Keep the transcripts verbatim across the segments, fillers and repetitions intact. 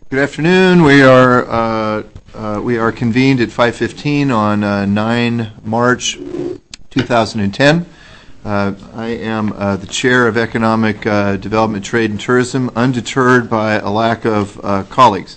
Good afternoon. We are uh, uh, we are convened at five fifteen on uh, nine March two thousand ten. Uh, I am uh, the chair of Economic uh, Development, Trade, and Tourism, undeterred by a lack of uh, colleagues.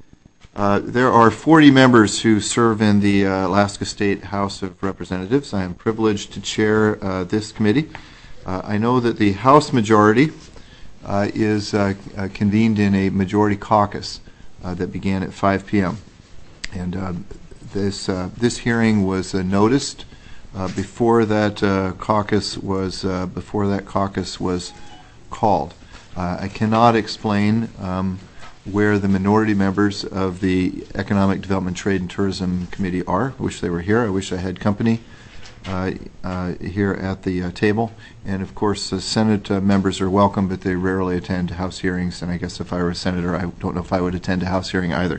Uh, there are forty members who serve in the uh, Alaska State House of Representatives. I am privileged to chair uh, this committee. Uh, I know that the House majority uh, is uh, uh, convened in a majority caucus uh, that began at five p m And uh, this uh, this hearing was uh, noticed uh, before that uh, caucus was uh, before that caucus was called. Uh, I cannot explain Um, where the minority members of the Economic Development, Trade, and Tourism Committee are. I wish they were here. I wish I had company uh, uh, here at the uh, table. And of course, the Senate uh, members are welcome, but they rarely attend House hearings. And I guess if I were a senator, I don't know if I would attend a House hearing either.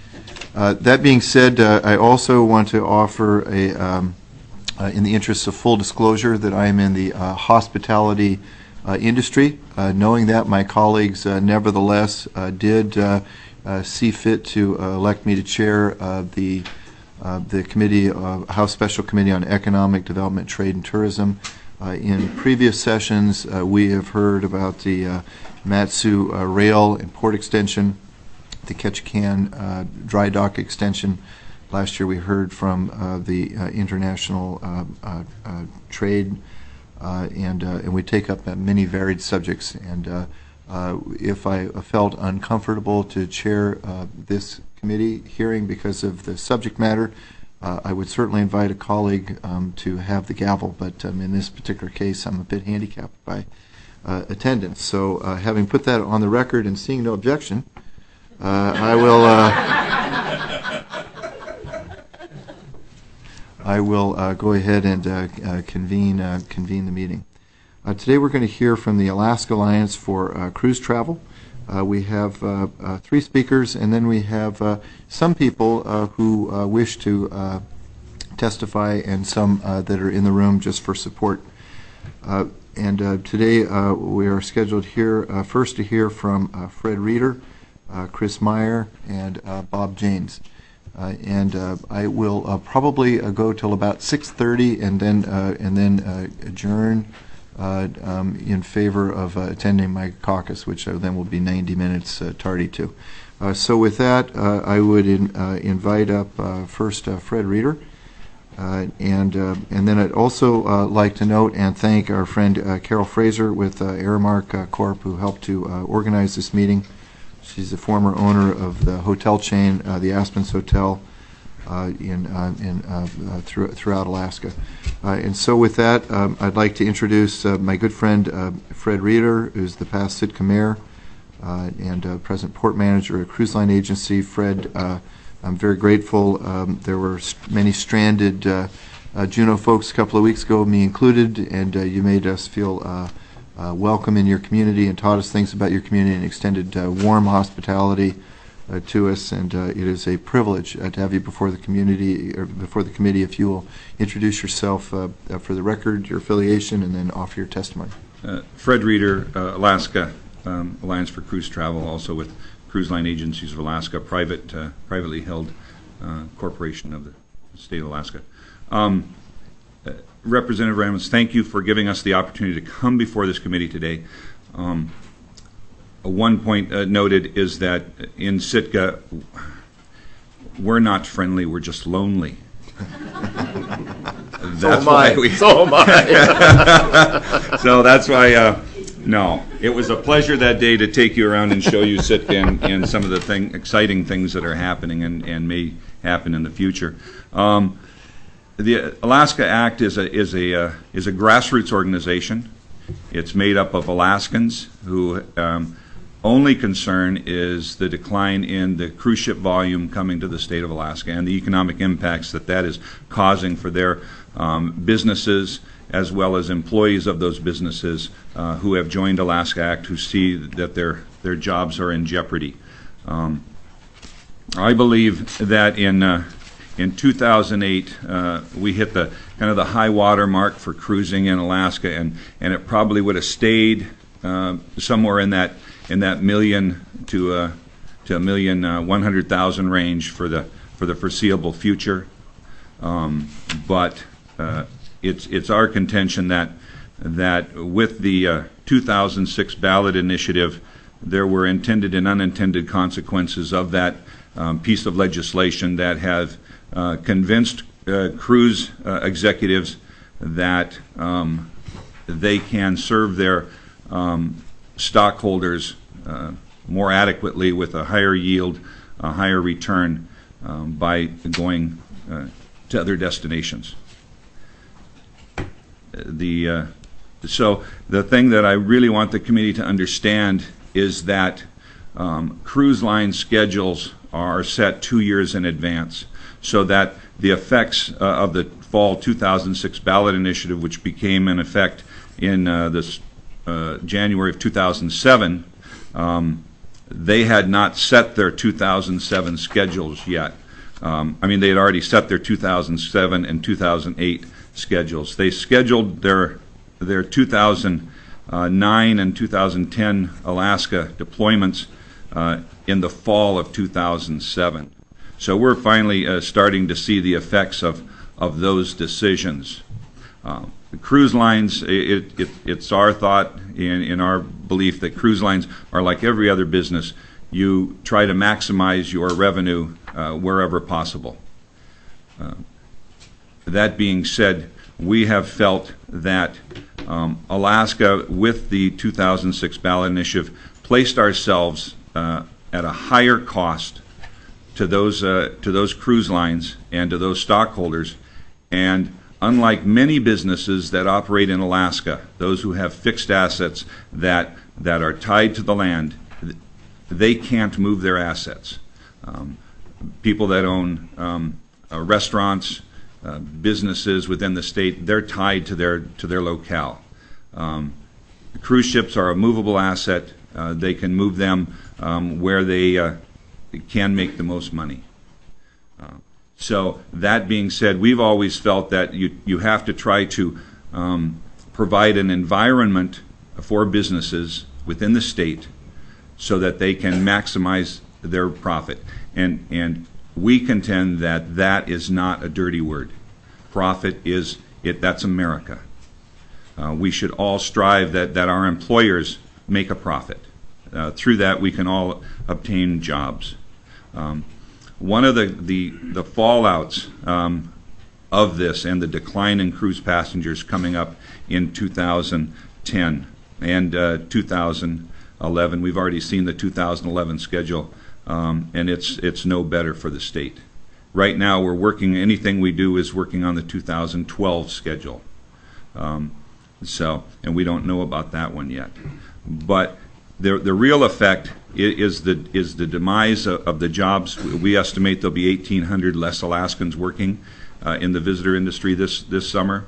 Uh, that being said, uh, I also want to offer a, um, uh, in the interest of full disclosure, that I am in the uh, hospitality Uh, industry. Uh, knowing that, my colleagues uh, nevertheless uh, did uh, uh, see fit to uh, elect me to chair uh, the uh, the committee, uh, House Special Committee on Economic Development, Trade, and Tourism. Uh, in previous sessions, uh, we have heard about the uh, Matsu uh, Rail and Port Extension, the Ketchikan uh, Dry Dock Extension. Last year, we heard from uh, the uh, International uh, uh, uh, Trade. Uh, and uh, and we take up uh, many varied subjects. And uh, uh, if I felt uncomfortable to chair uh, this committee hearing because of the subject matter, uh, I would certainly invite a colleague um, to have the gavel. But um, in this particular case, I'm a bit handicapped by uh, attendance. So uh, having put that on the record and seeing no objection, uh, I will. Uh, I will uh, go ahead and uh, uh, convene uh, convene the meeting. Uh, today we're going to hear from the Alaska Alliance for uh, Cruise Travel. Uh, we have uh, uh, three speakers, and then we have uh, some people uh, who uh, wish to uh, testify, and some uh, that are in the room just for support. Uh, and uh, today uh, we are scheduled here uh, first to hear from uh, Fred Reeder, uh, Chris Meyer, and uh, Bob Janes. Uh, and uh, I will uh, probably uh, go till about six thirty, and then uh, and then uh, adjourn uh, um, in favor of uh, attending my caucus, which uh, then will be ninety minutes uh, tardy to. Uh, so with that, uh, I would in, uh, invite up uh, first uh, Fred Reeder, uh, and uh, and then I'd also uh, like to note and thank our friend uh, Carol Fraser with uh, Aramark uh, Corp, who helped to uh, organize this meeting. She's the former owner of the hotel chain, uh, the Aspens Hotel, uh, in uh, in uh, uh, through, throughout Alaska. Uh, and so, with that, um, I'd like to introduce uh, my good friend uh, Fred Reeder, who's the past Sitka Mayor uh, and uh, present port manager at Cruise Line Agency. Fred, uh, I'm very grateful. Um, there were st many stranded uh, uh, Juneau folks a couple of weeks ago, me included, and uh, you made us feel Uh, Uh, welcome in your community and taught us things about your community and extended uh, warm hospitality uh, to us. And uh, it is a privilege uh, to have you before the community or before the committee. If you will introduce yourself uh, uh, for the record, your affiliation, and then offer your testimony. Uh, Fred Reeder, uh, Alaska um, Alliance for Cruise Travel, also with Cruise Line Agencies of Alaska, private, uh, privately held uh, corporation of the state of Alaska. Um, uh, Representative Ramos, thank you for giving us the opportunity to come before this committee today. Um, one point uh, noted is that in Sitka, we're not friendly, we're just lonely. That's so why am I. we. So am I. So that's why. Uh, no, it was a pleasure that day to take you around and show you Sitka and, and some of the thing, exciting things that are happening and, and may happen in the future. Um, The Alaska Act is a is a uh, is a grassroots organization. It's made up of Alaskans who um, only concern is the decline in the cruise ship volume coming to the state of Alaska and the economic impacts that that is causing for their um, businesses, as well as employees of those businesses uh, who have joined Alaska Act, who see that their their jobs are in jeopardy. Um, I believe that in uh, In two thousand eight, uh, we hit the kind of the high water mark for cruising in Alaska, and, and it probably would have stayed uh, somewhere in that in that million to uh, to a million uh, one hundred thousand range for the for the foreseeable future. Um, but uh, it's it's our contention that that with the uh, two thousand six ballot initiative, there were intended and unintended consequences of that um, piece of legislation that have uh, convinced uh, cruise uh, executives that um, they can serve their um, stockholders uh, more adequately with a higher yield, a higher return um, by going uh, to other destinations. The uh, so the thing that I really want the committee to understand is that um, cruise line schedules are set two years in advance, so that the effects uh, of the fall two thousand six ballot initiative, which became in effect in uh, this uh, January of two thousand seven, um, they had not set their two thousand seven schedules yet. Um, I mean, they had already set their two thousand seven and two thousand eight schedules. They scheduled their their two thousand nine and two thousand ten Alaska deployments uh, in the fall of two thousand seven. So we're finally uh, starting to see the effects of, of those decisions. Uh, the cruise lines, it, it, it's our thought in, in our belief that cruise lines are like every other business. You try to maximize your revenue uh, wherever possible. Uh, that being said, we have felt that um, Alaska, with the two thousand six ballot initiative, placed ourselves uh, at a higher cost to those uh, to those cruise lines and to those stockholders. And unlike many businesses that operate in Alaska, those who have fixed assets that that are tied to the land, they can't move their assets. Um, people that own um, uh, restaurants, uh, businesses within the state, they're tied to their to their locale. Um, cruise ships are a movable asset. Uh, they can move them um, where they uh, can make the most money. Uh, so that being said, we've always felt that you you have to try to um, provide an environment for businesses within the state so that they can maximize their profit. And and we contend that that is not a dirty word. Profit is it. That's America. Uh, we should all strive that, that our employers make a profit. Uh, through that, we can all obtain jobs. Um, one of the, the, the fallouts um, of this and the decline in cruise passengers coming up in two thousand ten and uh, two thousand eleven, we've already seen the two thousand eleven schedule, um, and it's, it's no better for the state. Right now, we're working, anything we do is working on the two thousand twelve schedule. Um, so, and we don't know about that one yet. But the the real effect is the is the demise of, of the jobs. We estimate there'll be eighteen hundred less Alaskans working uh, in the visitor industry this this summer.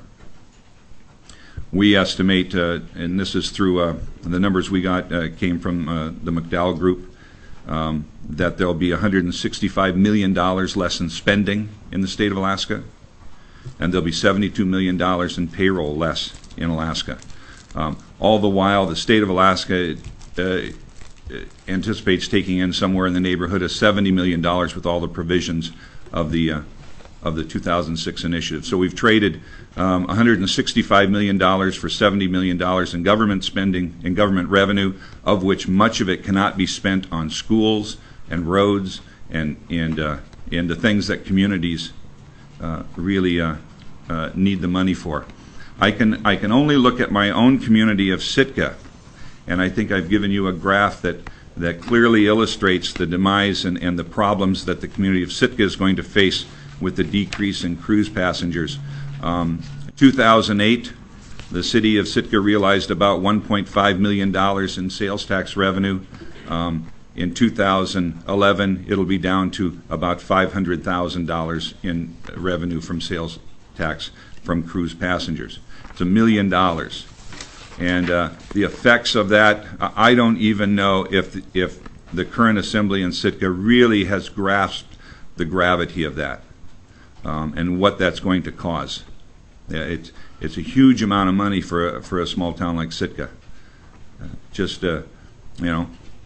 We estimate, uh, and this is through uh, the numbers we got uh, came from uh, the McDowell Group, um, that there'll be one hundred sixty-five million dollars less in spending in the state of Alaska, and there'll be seventy-two million dollars in payroll less in Alaska. Um, all the while, the state of Alaska uh, anticipates taking in somewhere in the neighborhood of seventy million dollars with all the provisions of the uh, of the two thousand six initiative. So we've traded um, one hundred sixty-five million dollars for seventy million dollars in government spending and government revenue, of which much of it cannot be spent on schools and roads and and uh, and the things that communities uh, really uh, uh, need the money for. I can I can only look at my own community of Sitka, and I think I've given you a graph that that clearly illustrates the demise and, and the problems that the community of Sitka is going to face with the decrease in cruise passengers. Um, two thousand eight, the city of Sitka realized about one point five million dollars in sales tax revenue. Um, in two thousand eleven, it'll be down to about five hundred thousand dollars in revenue from sales tax from cruise passengers. It's a million dollars. And uh, the effects of that, I don't even know if, if the current assembly in Sitka really has grasped the gravity of that. Um, and what that's going to cause. Yeah, it's it's a huge amount of money for a, for a small town like Sitka. Uh, just uh, you know,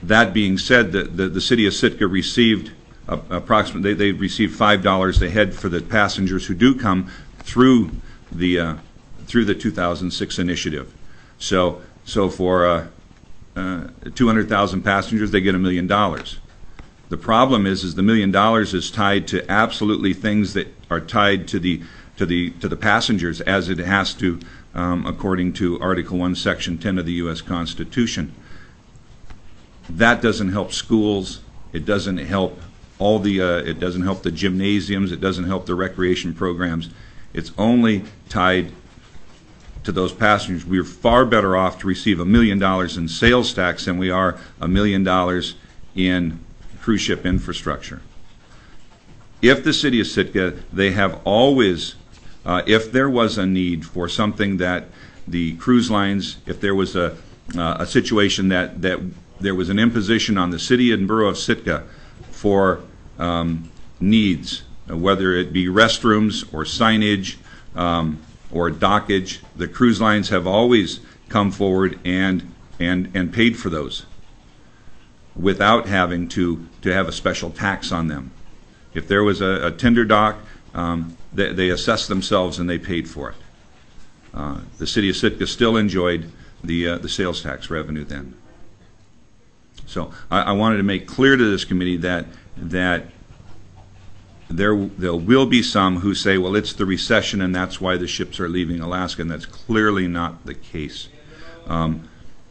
that being said, the, the, the city of Sitka received uh, approximately, they, they received five dollars a head for the passengers who do come through the, uh, through the two thousand six initiative. So, so for uh, uh, two hundred thousand passengers, they get a million dollars. The problem is, is the million dollars is tied to absolutely things that are tied to the to the to the passengers, as it has to, um, according to Article One, Section ten of the U S Constitution. That doesn't help schools. It doesn't help all the. Uh, it doesn't help the gymnasiums. It doesn't help the recreation programs. It's only tied to those passengers. We're far better off to receive a million dollars in sales tax than we are a million dollars in cruise ship infrastructure. If the city of Sitka, they have always, uh, if there was a need for something that the cruise lines, if there was a, uh, a situation that, that there was an imposition on the city and borough of Sitka for um, needs, uh, whether it be restrooms or signage um, or dockage, the cruise lines have always come forward and, and, and paid for those, without having to, to have a special tax on them. If there was a, a tender dock, um, they, they assessed themselves and they paid for it. Uh, the city of Sitka still enjoyed the, uh, the sales tax revenue then. So I, I wanted to make clear to this committee that, that there, there will be some who say, well, it's the recession and that's why the ships are leaving Alaska, and that's clearly not the case. Um,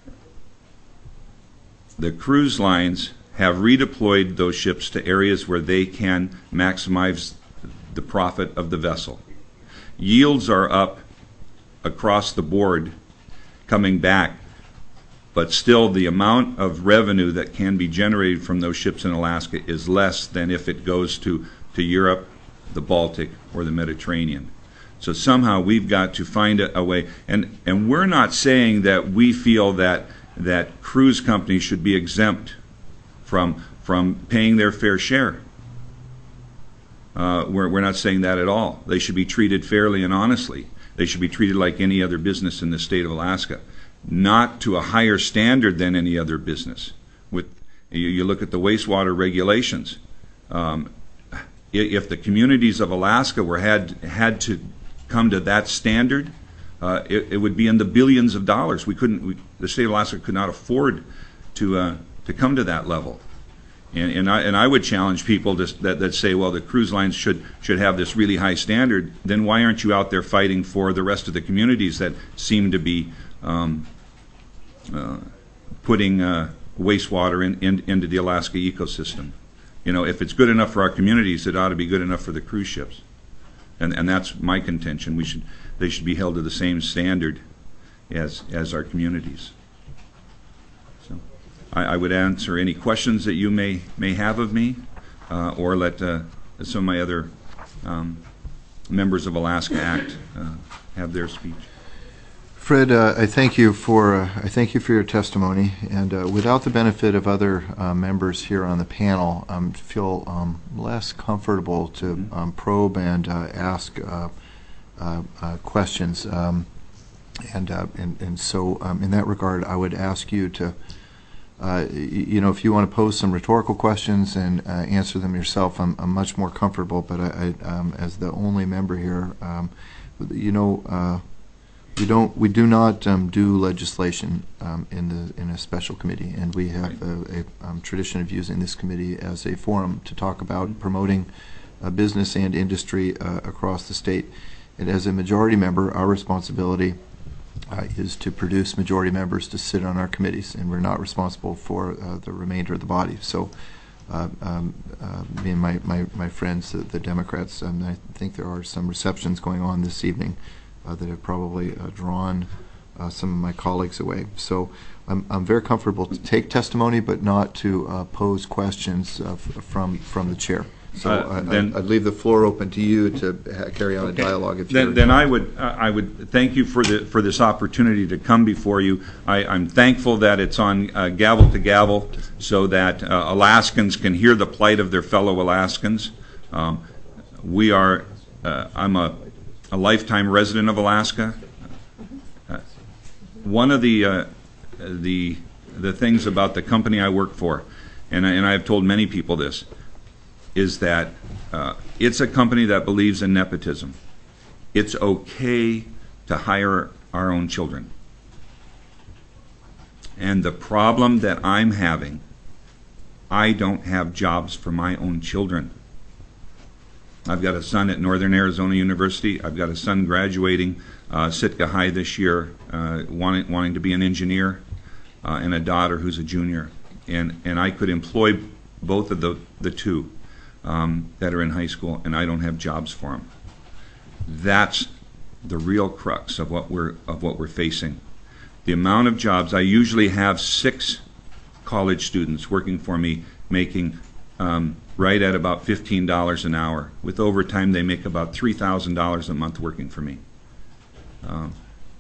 The cruise lines have redeployed those ships to areas where they can maximize the profit of the vessel. Yields are up across the board coming back, but still the amount of revenue that can be generated from those ships in Alaska is less than if it goes to, to Europe, the Baltic, or the Mediterranean. So somehow we've got to find a, a way, and, and we're not saying that we feel that that cruise companies should be exempt from from paying their fair share. Uh, we're, we're not saying that at all. They should be treated fairly and honestly. They should be treated like any other business in the state of Alaska, not to a higher standard than any other business. With you, you look at the wastewater regulations. Um, if the communities of Alaska were had had to come to that standard, Uh, it, it would be in the billions of dollars. We couldn't. We, the state of Alaska could not afford to uh, to come to that level. And, and I and I would challenge people to, that that say, well, the cruise lines should should have this really high standard. Then why aren't you out there fighting for the rest of the communities that seem to be um, uh, putting uh, wastewater in, in, into the Alaska ecosystem? You know, if it's good enough for our communities, it ought to be good enough for the cruise ships. And and that's my contention. We should. They should be held to the same standard as as our communities. So, I, I would answer any questions that you may may have of me, uh, or let uh, some of my other um, members of Alaska Act uh, have their speech. Fred, uh, I thank you for uh, I thank you for your testimony, and uh, without the benefit of other uh, members here on the panel, I um, feel um, less comfortable to um, probe and uh, ask uh, uh, uh, questions, um, and, uh, and and so um, in that regard, I would ask you to, uh, you know, if you want to pose some rhetorical questions and uh, answer them yourself, I'm, I'm much more comfortable. But I, I um, as the only member here, um, you know. Uh, We don't. We do not um, do legislation um, in the in a special committee, and we have a, a um, tradition of using this committee as a forum to talk about promoting uh, business and industry uh, across the state. And as a majority member, our responsibility uh, is to produce majority members to sit on our committees, and we're not responsible for uh, the remainder of the body. So, uh, um, uh, me and my my, my friends, the, the Democrats, um, I think there are some receptions going on this evening Uh, that have probably uh, drawn uh, some of my colleagues away. So I'm, I'm very comfortable to take testimony, but not to uh, pose questions uh, f from from the chair. So uh, I, then, I'd, I'd leave the floor open to you to ha carry on okay. a dialogue. If then, then I would uh, I would thank you for the for this opportunity to come before you. I, I'm thankful that it's on uh, gavel to gavel, so that uh, Alaskans can hear the plight of their fellow Alaskans. Um, we are. Uh, I'm a. a lifetime resident of Alaska. Uh, one of the uh, the the things about the company I work for, and I, and I've told many people this, is that uh, it's a company that believes in nepotism. It's okay to hire our own children. And the problem that I'm having, I don't have jobs for my own children. I've got a son at Northern Arizona University. I've got a son graduating uh, Sitka High this year, uh, wanting, wanting to be an engineer, uh, and a daughter who's a junior. And, and I could employ both of the, the two um, that are in high school, and I don't have jobs for them. That's the real crux of what we're, of what we're facing. The amount of jobs, I usually have six college students working for me making um, right at about fifteen dollars an hour. With overtime, they make about three thousand dollars a month working for me. Um,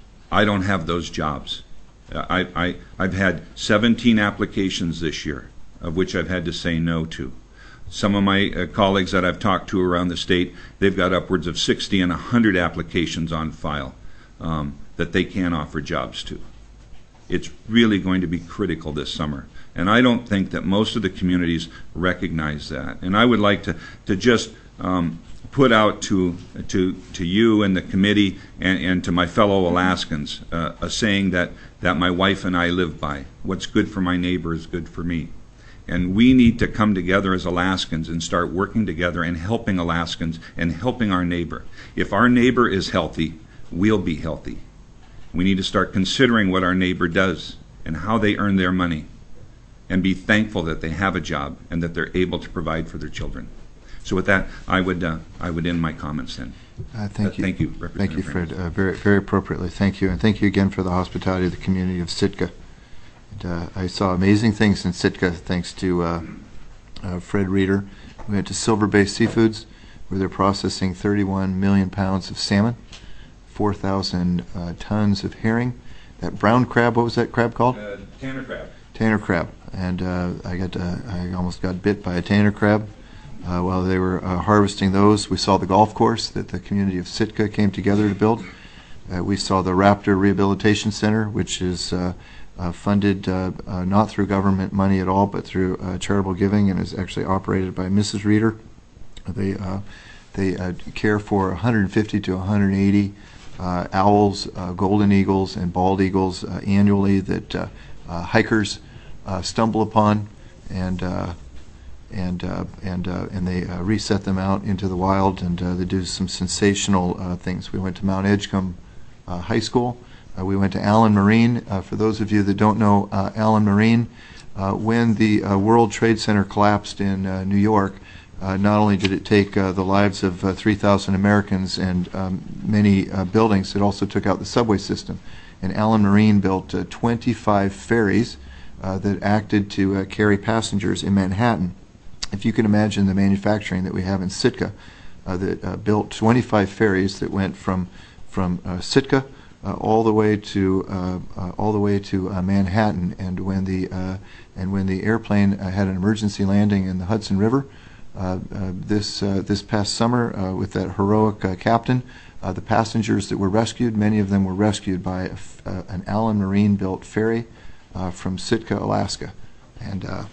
I don't have those jobs. I, I, I've had seventeen applications this year, of which I've had to say no to. Some of my uh, colleagues that I've talked to around the state, they've got upwards of sixty and one hundred applications on file um, that they can't offer jobs to. It's really going to be critical this summer. And I don't think that most of the communities recognize that. And I would like to, to just um, put out to, to, to you and the committee and, and to my fellow Alaskans uh, a saying that, that my wife and I live by. What's good for my neighbor is good for me. And we need to come together as Alaskans and start working together and helping Alaskans and helping our neighbor. If our neighbor is healthy, we'll be healthy. We need to start considering what our neighbor does and how they earn their money, and be thankful that they have a job and that they're able to provide for their children. So with that, I would uh, I would end my comments then. Uh, thank uh, you. Thank you, Thank Representative you, Fred. Reynolds. Uh, very, very appropriately. Thank you, and thank you again for the hospitality of the community of Sitka. And, uh, I saw amazing things in Sitka thanks to uh, uh, Fred Reeder. We went to Silver Bay Seafoods, where they're processing thirty-one million pounds of salmon, four thousand uh, tons of herring. That brown crab, what was that crab called? Uh, Tanner crab. Tanner crab. And uh, I got uh, I almost got bit by a tanner crab uh, while they were uh, harvesting those. We saw the golf course that the community of Sitka came together to build. Uh, we saw the Raptor Rehabilitation Center, which is uh, uh, funded uh, uh, not through government money at all, but through uh, charitable giving, and is actually operated by Missus Reeder. They uh, they uh, care for one hundred fifty to one hundred eighty uh, owls, uh, golden eagles, and bald eagles uh, annually that uh, uh, hikers Uh, stumble upon, and uh, and uh, and uh, and they uh, reset them out into the wild, and uh, they do some sensational uh, things. We went to Mount Edgecombe uh, High School. Uh, we went to Allen Marine. Uh, for those of you that don't know uh, Allen Marine, uh, when the uh, World Trade Center collapsed in uh, New York, uh, not only did it take uh, the lives of uh, three thousand Americans and um, many uh, buildings, it also took out the subway system. And Allen Marine built uh, twenty-five ferries Uh, that acted to uh, carry passengers in Manhattan. If you can imagine the manufacturing that we have in Sitka, uh, that uh, built twenty-five ferries that went from from uh, Sitka uh, all the way to uh, uh, all the way to uh, Manhattan. And when the uh, and when the airplane uh, had an emergency landing in the Hudson River uh, uh, this uh, this past summer uh, with that heroic uh, captain, uh, the passengers that were rescued, many of them were rescued by a f uh, an Allen Marine built ferry Uh, from Sitka, Alaska. And uh,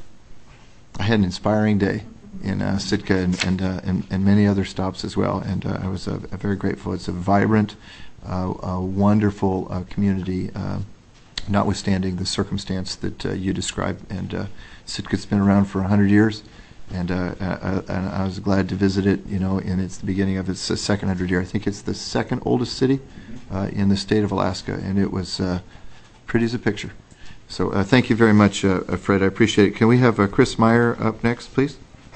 I had an inspiring day in uh, Sitka and and, uh, and and many other stops as well. And uh, I was uh, very grateful. It's a vibrant, uh, uh, wonderful uh, community, uh, notwithstanding the circumstance that uh, you described. And uh, Sitka's been around for one hundred years, and, uh, uh, and I was glad to visit it. You know, and it's the beginning of its uh, second hundred year. I think it's the second oldest city uh, in the state of Alaska, and it was uh, pretty as a picture. So uh, thank you very much, uh, uh, Fred. I appreciate it. Can we have uh, Chris Meyer up next, please?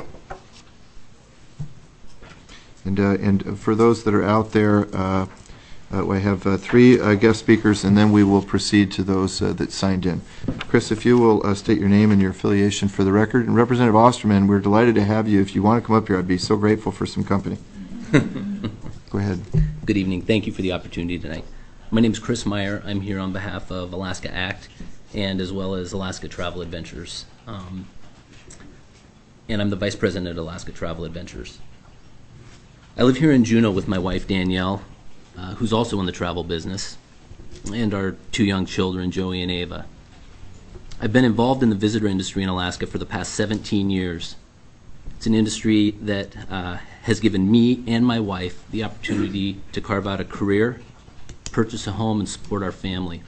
And uh, and for those that are out there, uh, uh, we have uh, three uh, guest speakers, and then we will proceed to those uh, that signed in. Chris, if you will uh, state your name and your affiliation for the record. And Representative Osterman, we're delighted to have you. If you want to come up here, I'd be so grateful for some company. Go ahead. Good evening. Thank you for the opportunity tonight. My name is Chris Meyer. I'm here on behalf of Alaska ACT, and as well as Alaska Travel Adventures. Um, and I'm the Vice President at Alaska Travel Adventures. I live here in Juneau with my wife, Danielle, uh, who's also in the travel business, and our two young children, Joey and Ava. I've been involved in the visitor industry in Alaska for the past seventeen years. It's an industry that uh, has given me and my wife the opportunity to carve out a career, purchase a home, and support our family.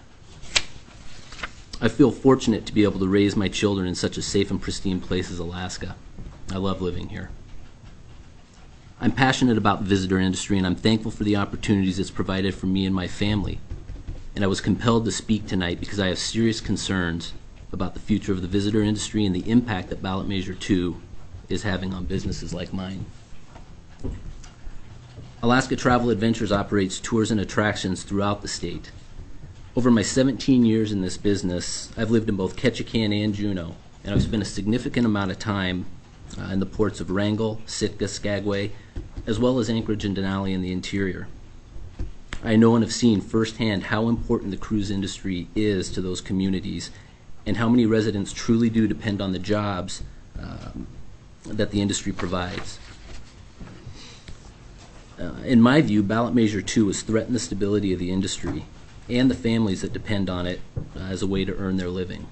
I feel fortunate to be able to raise my children in such a safe and pristine place as Alaska. I love living here. I'm passionate about the visitor industry, and I'm thankful for the opportunities it's provided for me and my family. And I was compelled to speak tonight because I have serious concerns about the future of the visitor industry and the impact that Ballot Measure two is having on businesses like mine. Alaska Travel Adventures operates tours and attractions throughout the state. Over my seventeen years in this business, I've lived in both Ketchikan and Juneau, and I've spent a significant amount of time uh, in the ports of Wrangell, Sitka, Skagway, as well as Anchorage and Denali in the interior. I know and have seen firsthand how important the cruise industry is to those communities and how many residents truly do depend on the jobs um, that the industry provides. Uh, in my view, Ballot Measure two has threatened the stability of the industry and the families that depend on it uh, as a way to earn their living.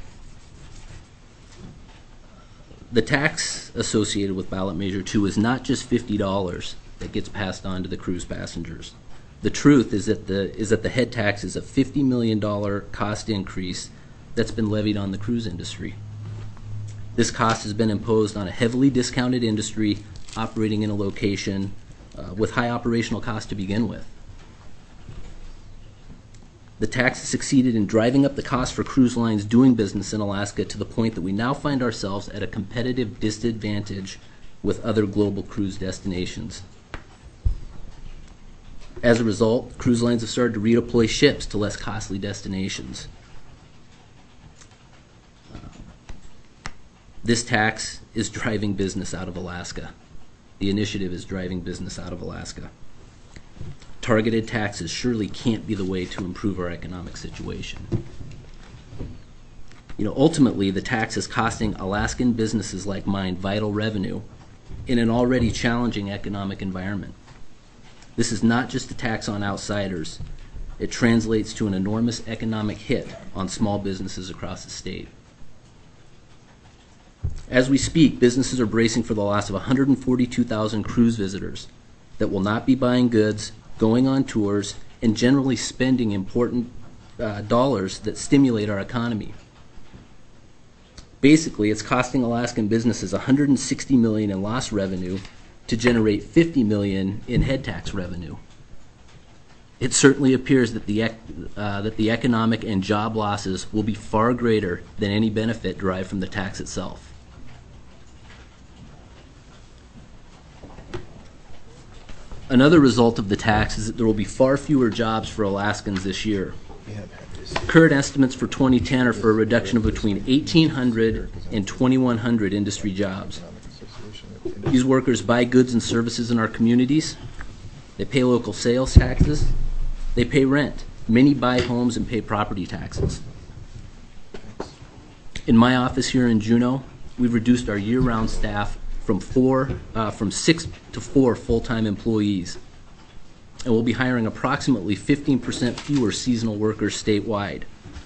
The tax associated with Ballot Measure two is not just fifty dollars that gets passed on to the cruise passengers. The truth is that the, is that the head tax is a fifty million dollars cost increase that's been levied on the cruise industry. This cost has been imposed on a heavily discounted industry operating in a location uh, with high operational costs to begin with. The tax has succeeded in driving up the cost for cruise lines doing business in Alaska to the point that we now find ourselves at a competitive disadvantage with other global cruise destinations. As a result, cruise lines have started to redeploy ships to less costly destinations. Uh, this tax is driving business out of Alaska. The initiative is driving business out of Alaska. Targeted taxes surely can't be the way to improve our economic situation. You know, ultimately, the tax is costing Alaskan businesses like mine vital revenue in an already challenging economic environment. This is not just a tax on outsiders. It translates to an enormous economic hit on small businesses across the state. As we speak, businesses are bracing for the loss of one hundred forty-two thousand cruise visitors that will not be buying goods, going on tours, and generally spending important uh, dollars that stimulate our economy. Basically, it's costing Alaskan businesses one hundred sixty million dollars in lost revenue to generate fifty million dollars in head tax revenue. It certainly appears that the, uh, that the economic and job losses will be far greater than any benefit derived from the tax itself. Another result of the tax is that there will be far fewer jobs for Alaskans this year. Current estimates for twenty ten are for a reduction of between eighteen hundred and twenty-one hundred industry jobs. These workers buy goods and services in our communities. They pay local sales taxes. They pay rent. Many buy homes and pay property taxes. In my office here in Juneau, we've reduced our year-round staff from four, uh, from six to four full-time employees, and we'll be hiring approximately fifteen percent fewer seasonal workers statewide.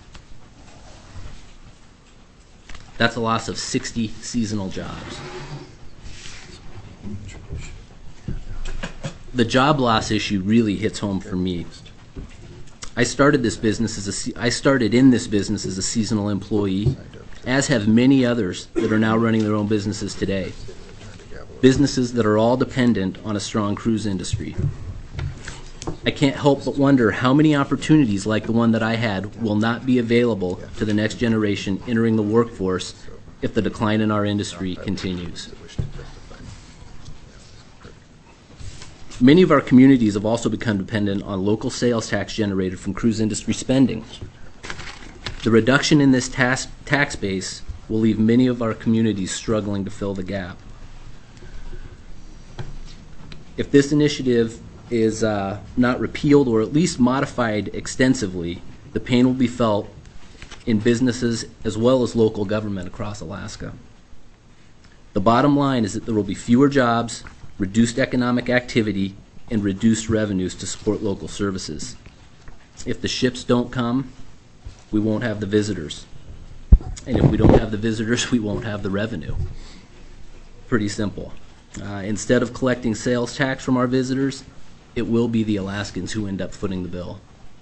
That's a loss of sixty seasonal jobs. The job loss issue really hits home for me. I started this business as a I started in this business as a seasonal employee, as have many others that are now running their own businesses today. Businesses that are all dependent on a strong cruise industry. I can't help but wonder how many opportunities like the one that I had will not be available to the next generation entering the workforce if the decline in our industry continues. Many of our communities have also become dependent on local sales tax generated from cruise industry spending. The reduction in this tax, tax base will leave many of our communities struggling to fill the gap. If this initiative is uh, not repealed or at least modified extensively, the pain will be felt in businesses as well as local government across Alaska. The bottom line is that there will be fewer jobs, reduced economic activity, and reduced revenues to support local services. If the ships don't come, we won't have the visitors. And if we don't have the visitors, we won't have the revenue. Pretty simple. Uh, instead of collecting sales tax from our visitors, it will be the Alaskans who end up footing the bill.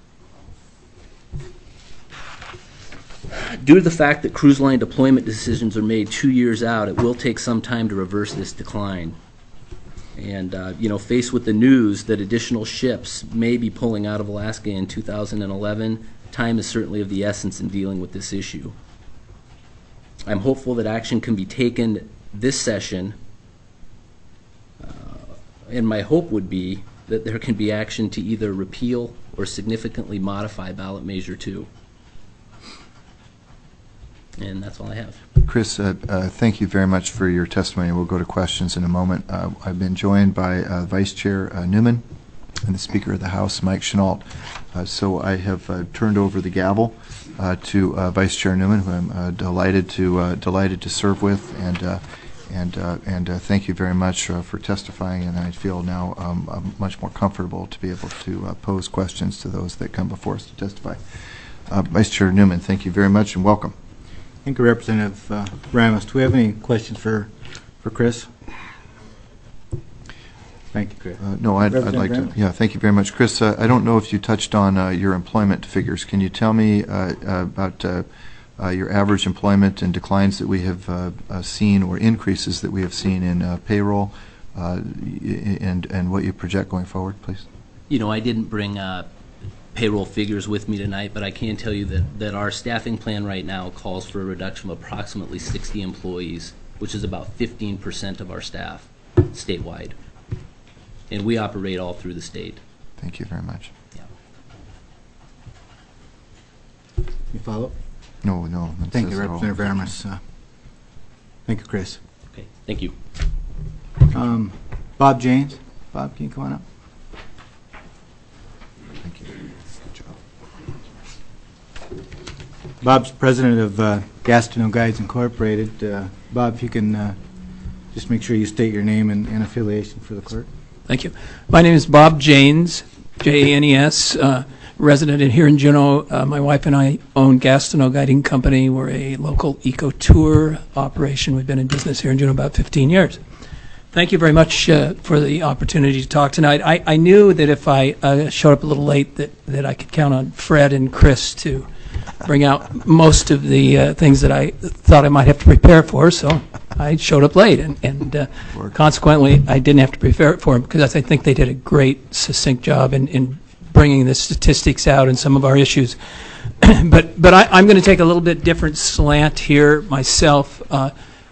Due to the fact that cruise line deployment decisions are made two years out, it will take some time to reverse this decline. And, uh, you know, faced with the news that additional ships may be pulling out of Alaska in two thousand eleven, time is certainly of the essence in dealing with this issue. I'm hopeful that action can be taken this session, uh, and my hope would be that there can be action to either repeal or significantly modify ballot measure two. And that's all I have. Chris, uh, uh, thank you very much for your testimony. We'll go to questions in a moment. Uh, I've been joined by uh, Vice Chair uh, Newman and the Speaker of the House, Mike Chenault. Uh, so I have uh, turned over the gavel uh, to uh, Vice Chair Newman, who I'm uh, delighted to uh, delighted to serve with, and uh, and uh, and uh, thank you very much uh, for testifying. And I feel now um, I'm much more comfortable to be able to uh, pose questions to those that come before us to testify. Uh, Vice Chair Newman, thank you very much and welcome. Thank you, Representative uh, Ramos. Do we have any questions for for Chris? Thank you, Chris. Uh, no, I'd, I'd like to. Yeah, thank you very much, Chris. Uh, I don't know if you touched on uh, your employment figures. Can you tell me uh, uh, about uh, uh, your average employment and declines that we have uh, uh, seen, or increases that we have seen in uh, payroll, uh, and and what you project going forward, please? You know, I didn't bring uh, payroll figures with me tonight, but I can tell you that, that our staffing plan right now calls for a reduction of approximately sixty employees, which is about fifteen percent of our staff statewide. And we operate all through the state. Thank you very much. Yeah. You follow? No, no. Thank you, Representative Ramos. Uh, thank you, Chris. Okay, thank you. Um, Bob James. Bob, can you come on up? Thank you. Good job. Bob's president of uh, Gastineau Guides Incorporated. Uh, Bob, if you can uh, just make sure you state your name and, and affiliation for the clerk. Thank you. My name is Bob Janes, J A N E S, uh, resident in here in Juneau. Uh, my wife and I own Gastineau Guiding Company. We're a local eco-tour operation. We've been in business here in Juneau about fifteen years. Thank you very much uh, for the opportunity to talk tonight. I, I knew that if I uh, showed up a little late that, that I could count on Fred and Chris to bring out most of the uh, things that I thought I might have to prepare for, so I showed up late, and, and uh, consequently I didn't have to prepare for them, because I think they did a great, succinct job in, in bringing the statistics out and some of our issues. but but I, I'm going to take a little bit different slant here myself. Uh,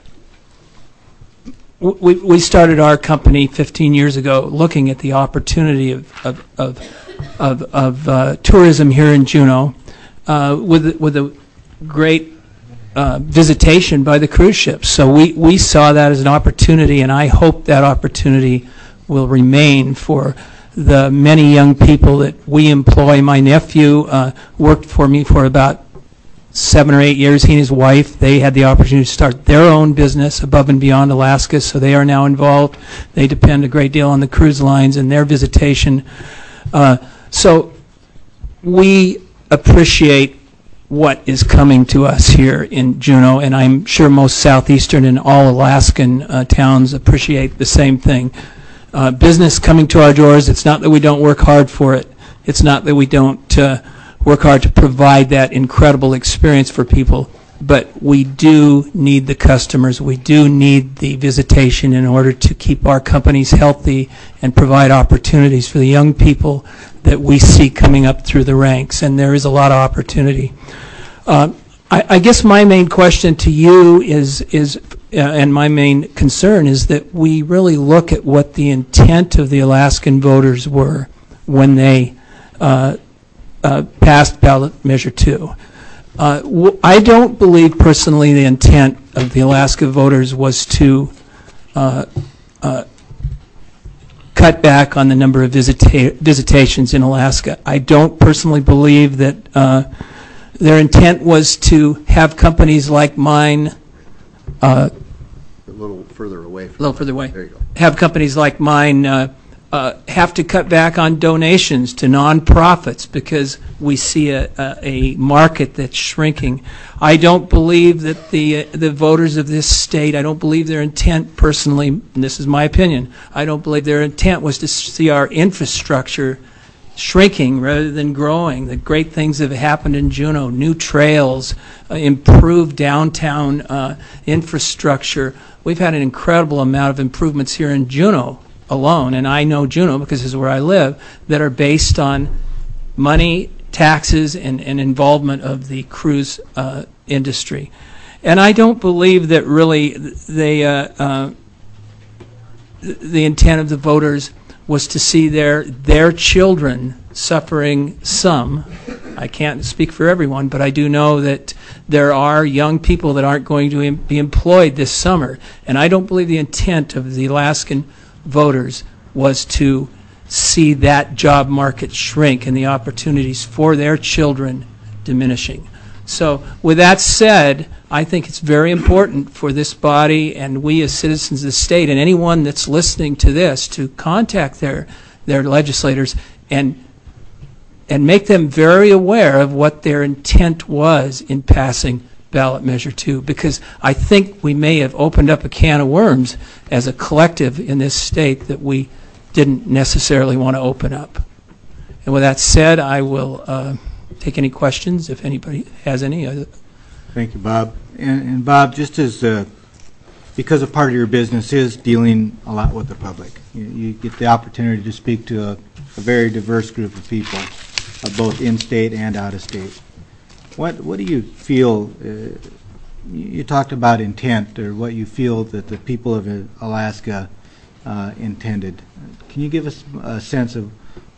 We, we started our company fifteen years ago looking at the opportunity of, of, of, of, of uh, tourism here in Juneau uh, with, with a great uh, visitation by the cruise ships. So we, we saw that as an opportunity, and I hope that opportunity will remain for the many young people that we employ. My nephew uh, worked for me for about seven or eight years. He and his wife, they had the opportunity to start their own business above and beyond Alaska, so they are now involved. They depend a great deal on the cruise lines and their visitation. Uh, so we appreciate what is coming to us here in Juneau, and I'm sure most southeastern and all Alaskan uh, towns appreciate the same thing. Uh, business coming to our doors. It's not that we don't work hard for it. It's not that we don't uh, work hard to provide that incredible experience for people, but we do need the customers. We do need the visitation in order to keep our companies healthy and provide opportunities for the young people that we see coming up through the ranks, and there is a lot of opportunity. Uh, I, I guess my main question to you is, is uh, and my main concern is that we really look at what the intent of the Alaskan voters were when they uh, Uh, passed ballot measure two. Uh, w I don't believe personally the intent of the Alaska voters was to uh, uh, cut back on the number of visita visitations in Alaska. I don't personally believe that uh, their intent was to have companies like mine uh, A little further away. From a little further away. There you go. Have companies like mine uh, uh, have to cut back on donations to nonprofits because we see a, a, a market that's shrinking. I don't believe that the uh, the voters of this state, I don't believe their intent personally, and this is my opinion, I don't believe their intent was to see our infrastructure shrinking rather than growing. The great things that have happened in Juneau, new trails, uh, improved downtown uh, infrastructure. We've had an incredible amount of improvements here in Juneau alone, and I know Juneau because this is where I live, that are based on money, taxes, and, and involvement of the cruise uh, industry. And I don't believe that really they, uh, uh, the intent of the voters was to see their their children suffering some. I can't speak for everyone, but I do know that there are young people that aren't going to em- be employed this summer. And I don't believe the intent of the Alaskan voters was to see that job market shrink and the opportunities for their children diminishing. So with that said, I think it's very important for this body and we as citizens of the state and anyone that's listening to this to contact their their legislators and and make them very aware of what their intent was in passing ballot measure two, because I think we may have opened up a can of worms as a collective in this state that we didn't necessarily want to open up. And with that said, I will uh, take any questions if anybody has any. Thank you, Bob. And, and Bob, just as uh, because a part of your business is dealing a lot with the public, you, you get the opportunity to speak to a, a very diverse group of people, uh, both in-state and out-of-state. What what do you feel? Uh, you talked about intent, or what you feel that the people of Alaska uh, intended. Can you give us a sense of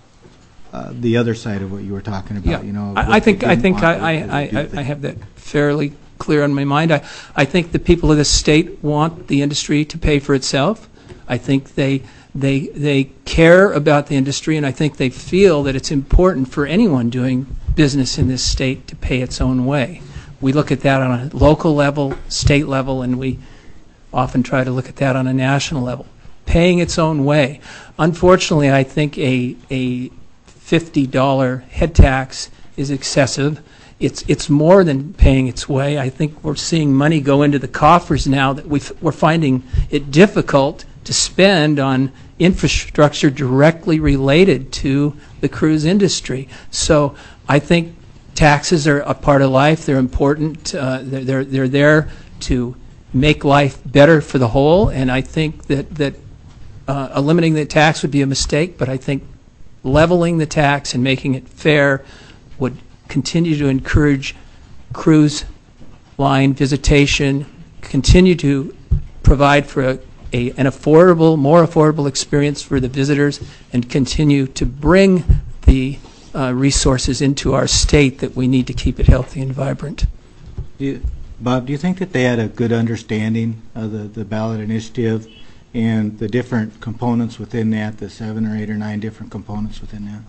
uh, the other side of what you were talking about? Yeah. You know, I, I think I think I I, I, I have that fairly clear on my mind. I, I think the people of this state want the industry to pay for itself. I think they they they care about the industry, and I think they feel that it's important for anyone doing business in this state to pay its own way. We look at that on a local level, state level, and we often try to look at that on a national level. Paying its own way. Unfortunately, I think a a fifty dollar head tax is excessive. It's it's more than paying its way. I think we're seeing money go into the coffers now that we've, we're finding it difficult to spend on infrastructure directly related to the cruise industry. So I think taxes are a part of life. They're important. Uh, they're, they're they're there to make life better for the whole. And I think that that uh, eliminating the tax would be a mistake. But I think leveling the tax and making it fair would continue to encourage cruise line visitation, continue to provide for a, a, an affordable, more affordable experience for the visitors, and continue to bring the uh, resources into our state that we need to keep it healthy and vibrant. Do you, Bob, do you think that they had a good understanding of the, the ballot initiative and the different components within that, the seven or eight or nine different components within that?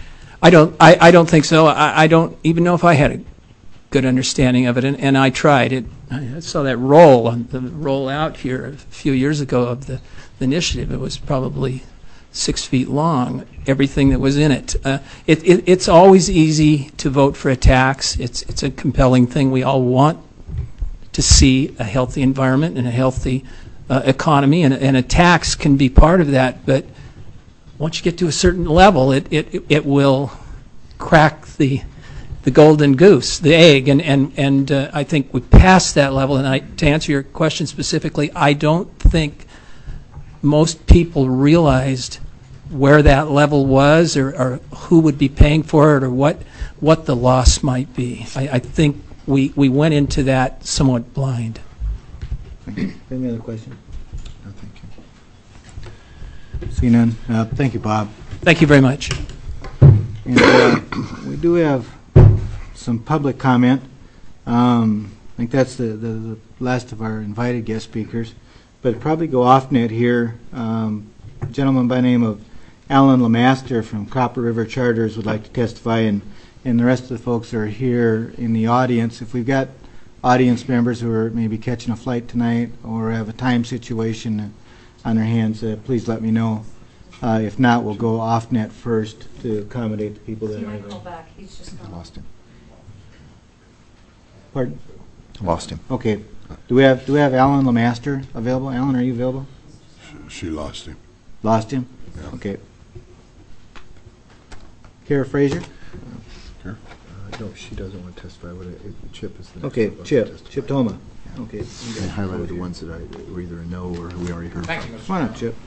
I don't. I, I don't think so. I, I don't even know if I had a good understanding of it, and, and I tried it. I saw that roll on the roll out here a few years ago of the, the initiative. It was probably six feet long. Everything that was in it. Uh, it, it. It's always easy to vote for a tax. It's it's a compelling thing. We all want to see a healthy environment and a healthy uh, economy, and, and a tax can be part of that. But once you get to a certain level, it, it, it will crack the the golden goose, the egg, and and and uh, I think we passed that level. And I, to answer your question specifically, I don't think most people realized where that level was, or, or who would be paying for it, or what what the loss might be. I, I think we we went into that somewhat blind. Any other questions? No, thank you. See none. Uh, thank you, Bob. Thank you very much. And uh, we do have some public comment. Um, I think that's the, the, the last of our invited guest speakers. But probably go off net here. Um, a gentleman by the name of Alan Lemaster from Copper River Charters would like to testify, and, and the rest of the folks are here in the audience. If we've got audience members who are maybe catching a flight tonight or have a time situation on their hands, uh, please let me know. Uh, If not, we'll go off-net first to accommodate the people that He are might call there. back, he's just gone. Lost him. Pardon? Lost him. Okay. Do we have, do we have Alan Lemaster available? Alan, are you available? She lost him. Lost him? Yeah. Okay. Kara Frazier? Uh, No, she doesn't want to testify. What I- Chip is the next. Okay, one to Chip, testify. Chip Toma. Okay. I highlighted the ones that I were either a no or we already heard. Thank you, Come on up, Chip.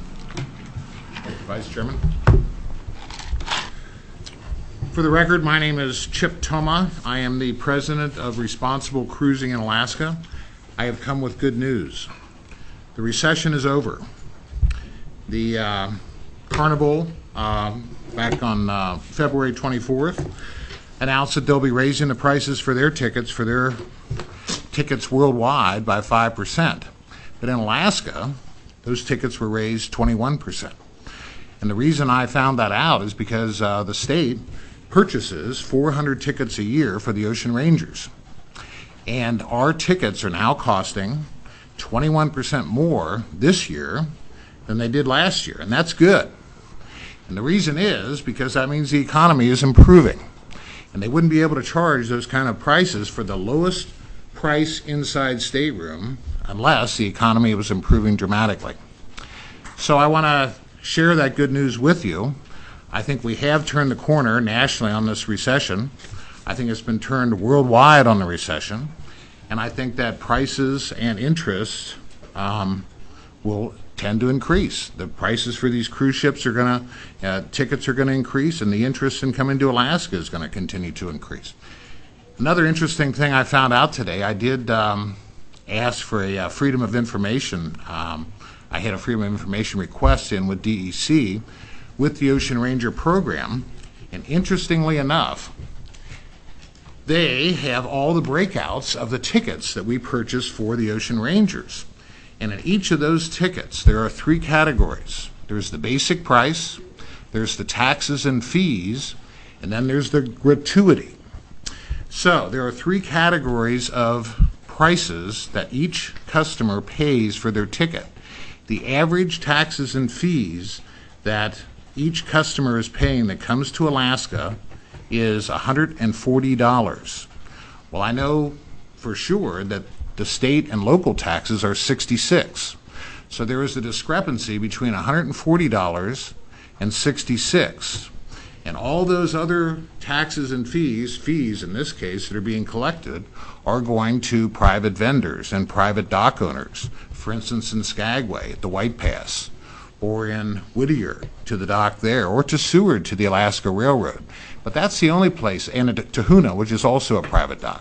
Vice Chairman. For the record, my name is Chip Toma. I am the president of Responsible Cruising in Alaska. I have come with good news. The recession is over. The uh, Carnival, uh, back on uh, February twenty-fourth, announced that they'll be raising the prices for their tickets, for their tickets worldwide, by five percent. But in Alaska, those tickets were raised twenty-one percent. And the reason I found that out is because uh, the state purchases four hundred tickets a year for the Ocean Rangers. And our tickets are now costing twenty-one percent more this year than they did last year, and that's good. And the reason is because that means the economy is improving. And they wouldn't be able to charge those kind of prices for the lowest price inside stateroom unless the economy was improving dramatically. So I want to share that good news with you. I think we have turned the corner nationally on this recession. I think it's been turned worldwide on the recession. And I think that prices and interest um, will tend to increase. The prices for these cruise ships are going to, uh, tickets are going to increase, and the interest in coming to Alaska is going to continue to increase. Another interesting thing I found out today, I did um, ask for a uh, Freedom of Information. Um, I had a Freedom of Information request in with D E C with the Ocean Ranger program, and interestingly enough, they have all the breakouts of the tickets that we purchase for the Ocean Rangers. And in each of those tickets, there are three categories. There's the basic price, there's the taxes and fees, and then there's the gratuity. So there are three categories of prices that each customer pays for their ticket. The average taxes and fees that each customer is paying that comes to Alaska is one hundred forty dollars. Well, I know for sure that the state and local taxes are sixty-six dollars. So there is a discrepancy between one hundred forty dollars and sixty-six dollars. And all those other taxes and fees, fees in this case, that are being collected are going to private vendors and private dock owners. For instance, in Skagway at the White Pass, or in Whittier to the dock there, or to Seward to the Alaska Railroad. But that's the only place, and at Tahuna, which is also a private dock.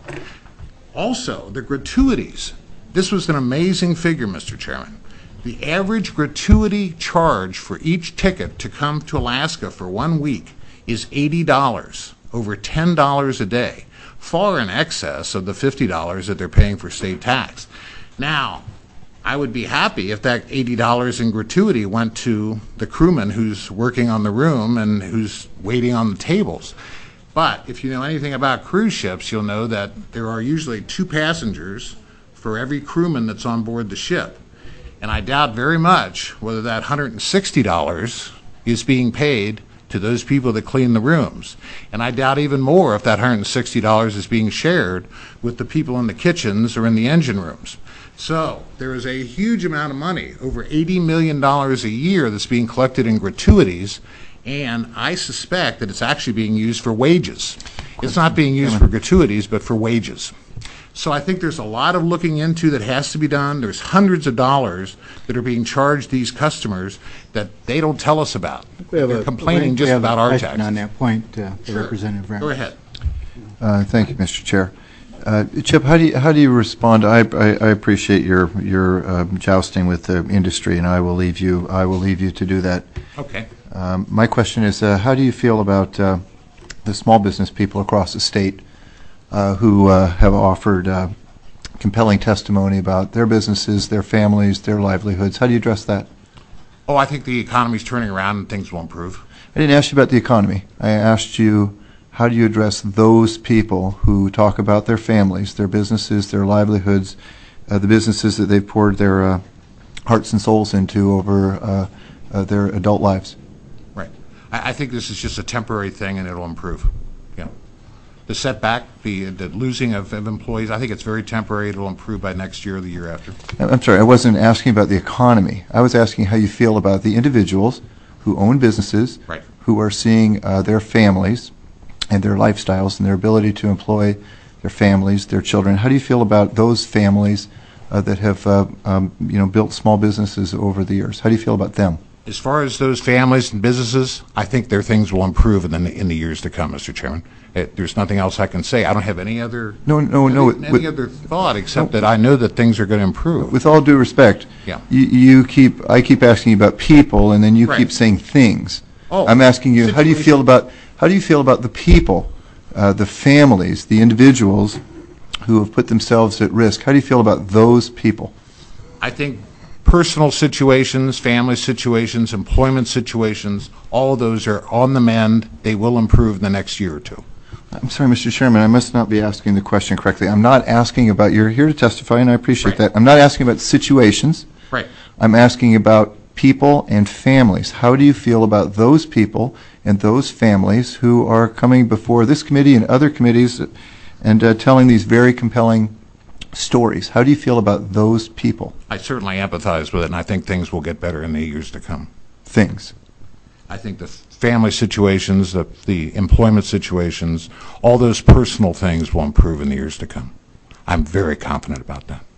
Also, the gratuities. This was an amazing figure, Mister Chairman. The average gratuity charge for each ticket to come to Alaska for one week is eighty dollars, over ten dollars a day, far in excess of the fifty dollars that they're paying for state tax. Now, I would be happy if that eighty dollars in gratuity went to the crewman who's working on the room and who's waiting on the tables. But if you know anything about cruise ships, you'll know that there are usually two passengers for every crewman that's on board the ship. And I doubt very much whether that one hundred sixty dollars is being paid to those people that clean the rooms. And I doubt even more if that one hundred sixty dollars is being shared with the people in the kitchens or in the engine rooms. So there is a huge amount of money, over eighty million dollars a year, that's being collected in gratuities, and I suspect that it's actually being used for wages. It's not being used for gratuities, but for wages. So I think there's a lot of looking into that has to be done. There's hundreds of dollars that are being charged these customers that they don't tell us about. We have They're a- complaining we just have a about our question taxes. on that point, uh, the Sure. Representative Reynolds. Go ahead. Uh, Thank you, Mister Chair. Uh, Chip, how do you, how do you respond? I, I, I appreciate your your um, jousting with the industry, and I will leave you I will leave you to do that. Okay. Um, my question is, uh, how do you feel about uh, the small business people across the state uh, who uh, have offered uh, compelling testimony about their businesses, their families, their livelihoods? How do you address that? Oh, I think the economy's turning around and things will improve. I didn't ask you about the economy. I asked you, how do you address those people who talk about their families, their businesses, their livelihoods, uh, the businesses that they've poured their uh, hearts and souls into over uh, uh, their adult lives. Right. I, I think this is just a temporary thing, and it'll improve. Yeah. The setback, the, the losing of, of employees, I think it's very temporary. It'll improve by next year or the year after. I'm sorry, I wasn't asking about the economy. I was asking how you feel about the individuals who own businesses, Right. who are seeing uh, their families and their lifestyles and their ability to employ their families, their children. How do you feel about those families uh, that have uh, um, you know, built small businesses over the years? How do you feel about them? As far as those families and businesses, I think their things will improve in the, in the years to come, Mister Chairman. Uh, There's nothing else I can say. I don't have any other, No, no, no. any, with- any other thought except that I know that things are going to improve. With all due respect, Yeah. you, you keep, I keep asking you about people, and then you Right. keep saying things. Oh, I'm asking you, how do you feel situation. about, how do you feel about the people, uh, the families, the individuals who have put themselves at risk? How do you feel about those people? I think personal situations, family situations, employment situations, all of those are on the mend. They will improve in the next year or two. I'm sorry, Mister Chairman, I must not be asking the question correctly. I'm not asking about, you're here to testify, and I appreciate Right. that. I'm not asking about situations. Right. I'm asking about people and families. How do you feel about those people and those families who are coming before this committee and other committees and uh, telling these very compelling stories? How do you feel about those people, I certainly empathize with it, and I think things will get better in the years to come. things? I think the family situations, the, the employment situations, all those personal things will improve in the years to come. I'm very confident about that.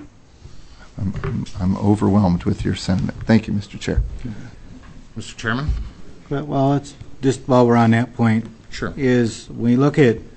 I'm, I'm overwhelmed with your sentiment. Thank you, Mister Chair. Mister Chairman? But, well, it's, just while we're on that point, Sure. is when you look at,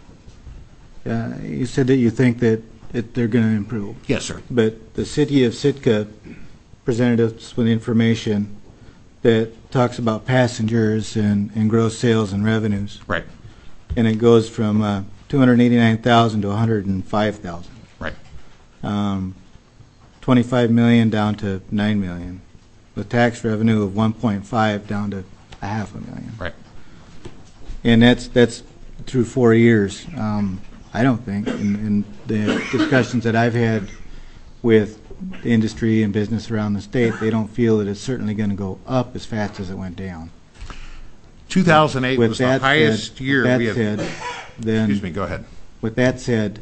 uh, you said that you think that it, they're going to improve. Yes, sir. But the city of Sitka presented us with information that talks about passengers and, and gross sales and revenues. Right. And it goes from uh, two hundred eighty-nine thousand to one hundred five thousand. Right. Um, twenty-five million down to nine million. With tax revenue of one point five down to a half a million. Right. And that's, that's through four years. Um, I don't think, in, in the discussions that I've had with the industry and business around the state, they don't feel that it's certainly going to go up as fast as it went down. two thousand eight With was the that highest said- year with we that have. said, then, Excuse me, go ahead. with that said,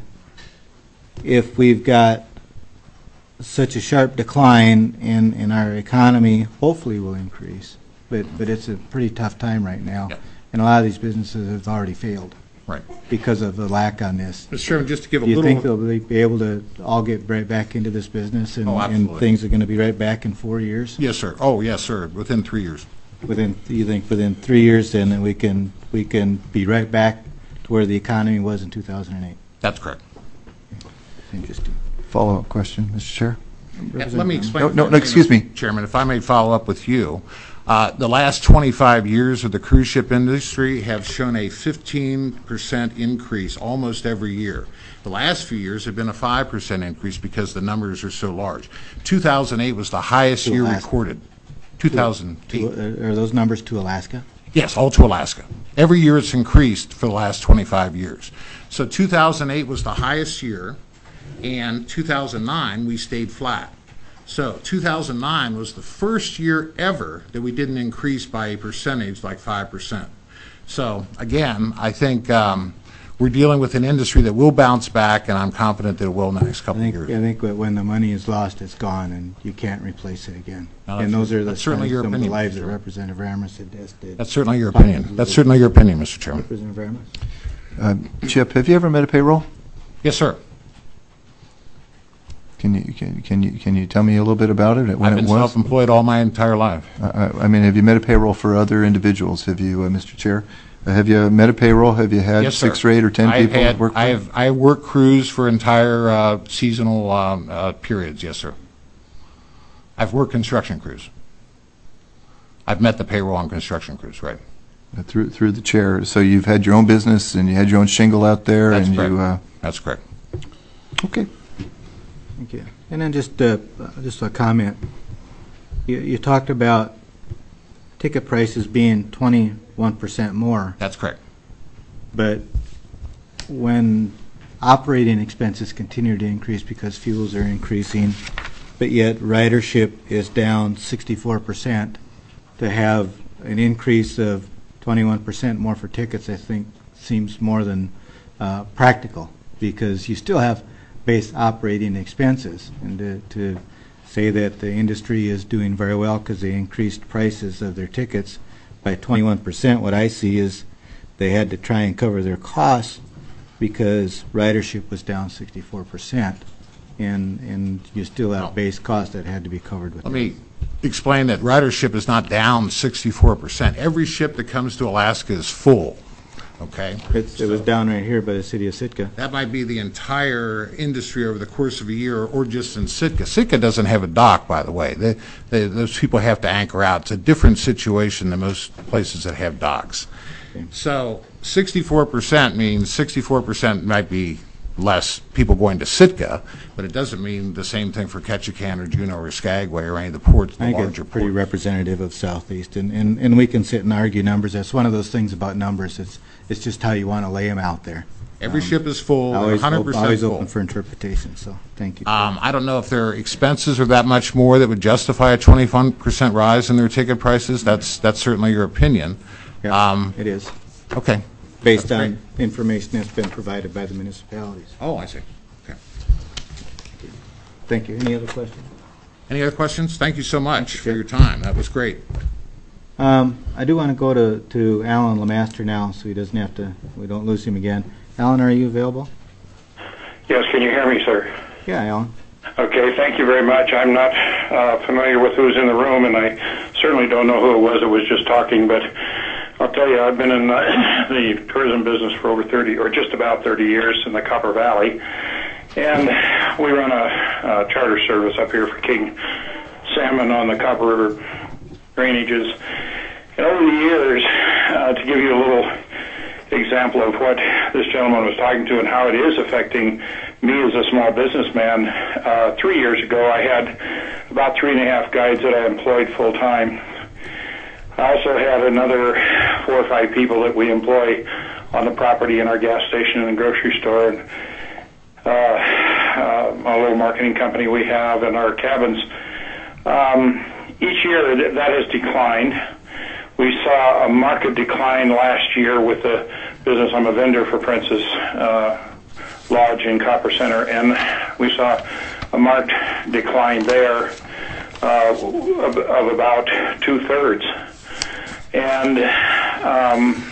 if we've got such a sharp decline in, in our economy, hopefully will increase. But, but it's a pretty tough time right now. Yeah. And a lot of these businesses have already failed Right. because of the lack on this. Mister Chairman, just to give a Do you think little, they'll be be able to all get right back into this business and, Oh, and absolutely. things are going to be right back in four years? yes, sir. Oh, yes, sir, within three years. Within, you think within three years then that we can, we can be right back to where the economy was in two thousand eight? That's correct. Interesting. Follow-up question, Mister Chair? Let me explain. No, no, no, excuse me. Chairman, if I may follow up with you. Uh, The last twenty-five years of the cruise ship industry have shown a fifteen percent increase almost every year. The last few years have been a five percent increase because the numbers are so large. two thousand eight was the highest To year Alaska. recorded. two thousand eight. To- Are those numbers to Alaska? Yes, all to Alaska. Every year it's increased for the last twenty-five years. So two thousand eight was the highest year, and two thousand nine, we stayed flat. So two thousand nine was the first year ever that we didn't increase by a percentage like five percent. So again, I think um, we're dealing with an industry that will bounce back, and I'm confident that it will in the next I couple of think, years. I think that when the money is lost, it's gone and you can't replace it again. No, And that's- those are the, that's certainly your some of the opinion, lives that Mister Representative Ramos had did. That's certainly your opinion. That's certainly your opinion, Mister Chairman. Representative Ramos? Uh, Chip, have you ever met a payroll? Yes, sir. Can you, can can you, can you tell me a little bit about it, when I've it been was? self-employed all my entire life. I I mean, have you met a payroll for other individuals? Have you, uh, Mister Chair? Uh, Have you met a payroll? Have you had Yes, sir. six or eight or ten I've people had- work for I you? have, I work crews for entire uh, seasonal um, uh, periods, yes, sir. I've worked construction crews. I've met the payroll on construction crews, right? Uh, Through, through the chair. So you've had your own business and you had your own shingle out there? That's and correct. you, uh, That's correct. Okay. Thank you. And then just, uh, just a comment. You, you talked about ticket prices being twenty-one percent more, That's correct. but when operating expenses continue to increase because fuels are increasing, but yet ridership is down sixty-four percent, to have an increase of twenty-one percent more for tickets, I think seems more than uh, practical, because you still have base operating expenses. And to, to say that the industry is doing very well because they increased prices of their tickets by twenty-one percent, what I see is they had to try and cover their costs because ridership was down sixty-four percent. And, and you still have base costs that had to be covered with Let that. me explain that ridership is not down sixty-four percent. Every ship that comes to Alaska is full, okay? It's, it was down right here by the city of Sitka. That might be the entire industry over the course of a year, or just in Sitka. Sitka doesn't have a dock, by the way. They, they, those people have to anchor out. It's a different situation than most places that have docks. Okay. So sixty-four percent means sixty-four percent might be less people going to Sitka, but it doesn't mean the same thing for Ketchikan or Juneau or Skagway or any of the ports, the I think larger it's pretty ports. representative of Southeast, and, and, and we can sit and argue numbers. That's one of those things about numbers. It's it's just how you want to lay them out there. Every ship is full, Always, one hundred op- percent always full. open for interpretation. So thank you. Um, I don't know if their expenses are that much more that would justify a twenty-one percent rise in their ticket prices. That's that's certainly your opinion. Yeah, um, it is Okay. based That's on information that's been provided by the municipalities. Oh, I see. Okay. Thank you. Any other questions? Any other questions? Thank you so much for your time. That was great. Um, I do want to go to, to Alan Lemaster now, so he doesn't have to, we don't lose him again. Alan, are you available? Yes, can you hear me, sir? Yeah, Alan. Okay, thank you very much. I'm not uh, familiar with who's in the room, and I certainly don't know who it was that was just talking, but I'll tell you, I've been in uh, the tourism business for over thirty, or just about thirty years in the Copper Valley, and we run a, a charter service up here for king salmon on the Copper River drainages. And over the years, uh, to give you a little example of what this gentleman was talking to and how it is affecting me as a small businessman, uh, three years ago I had about three and a half guides that I employed full time. I also had another four or five people that we employ on the property in our gas station and grocery store, and uh, uh, a little marketing company we have, and our cabins. Um, each year that, that has declined. We saw a market decline last year with the business. I'm a vendor for Princess uh, Lodge in Copper Center, and we saw a marked decline there uh, of, of about two-thirds. And um,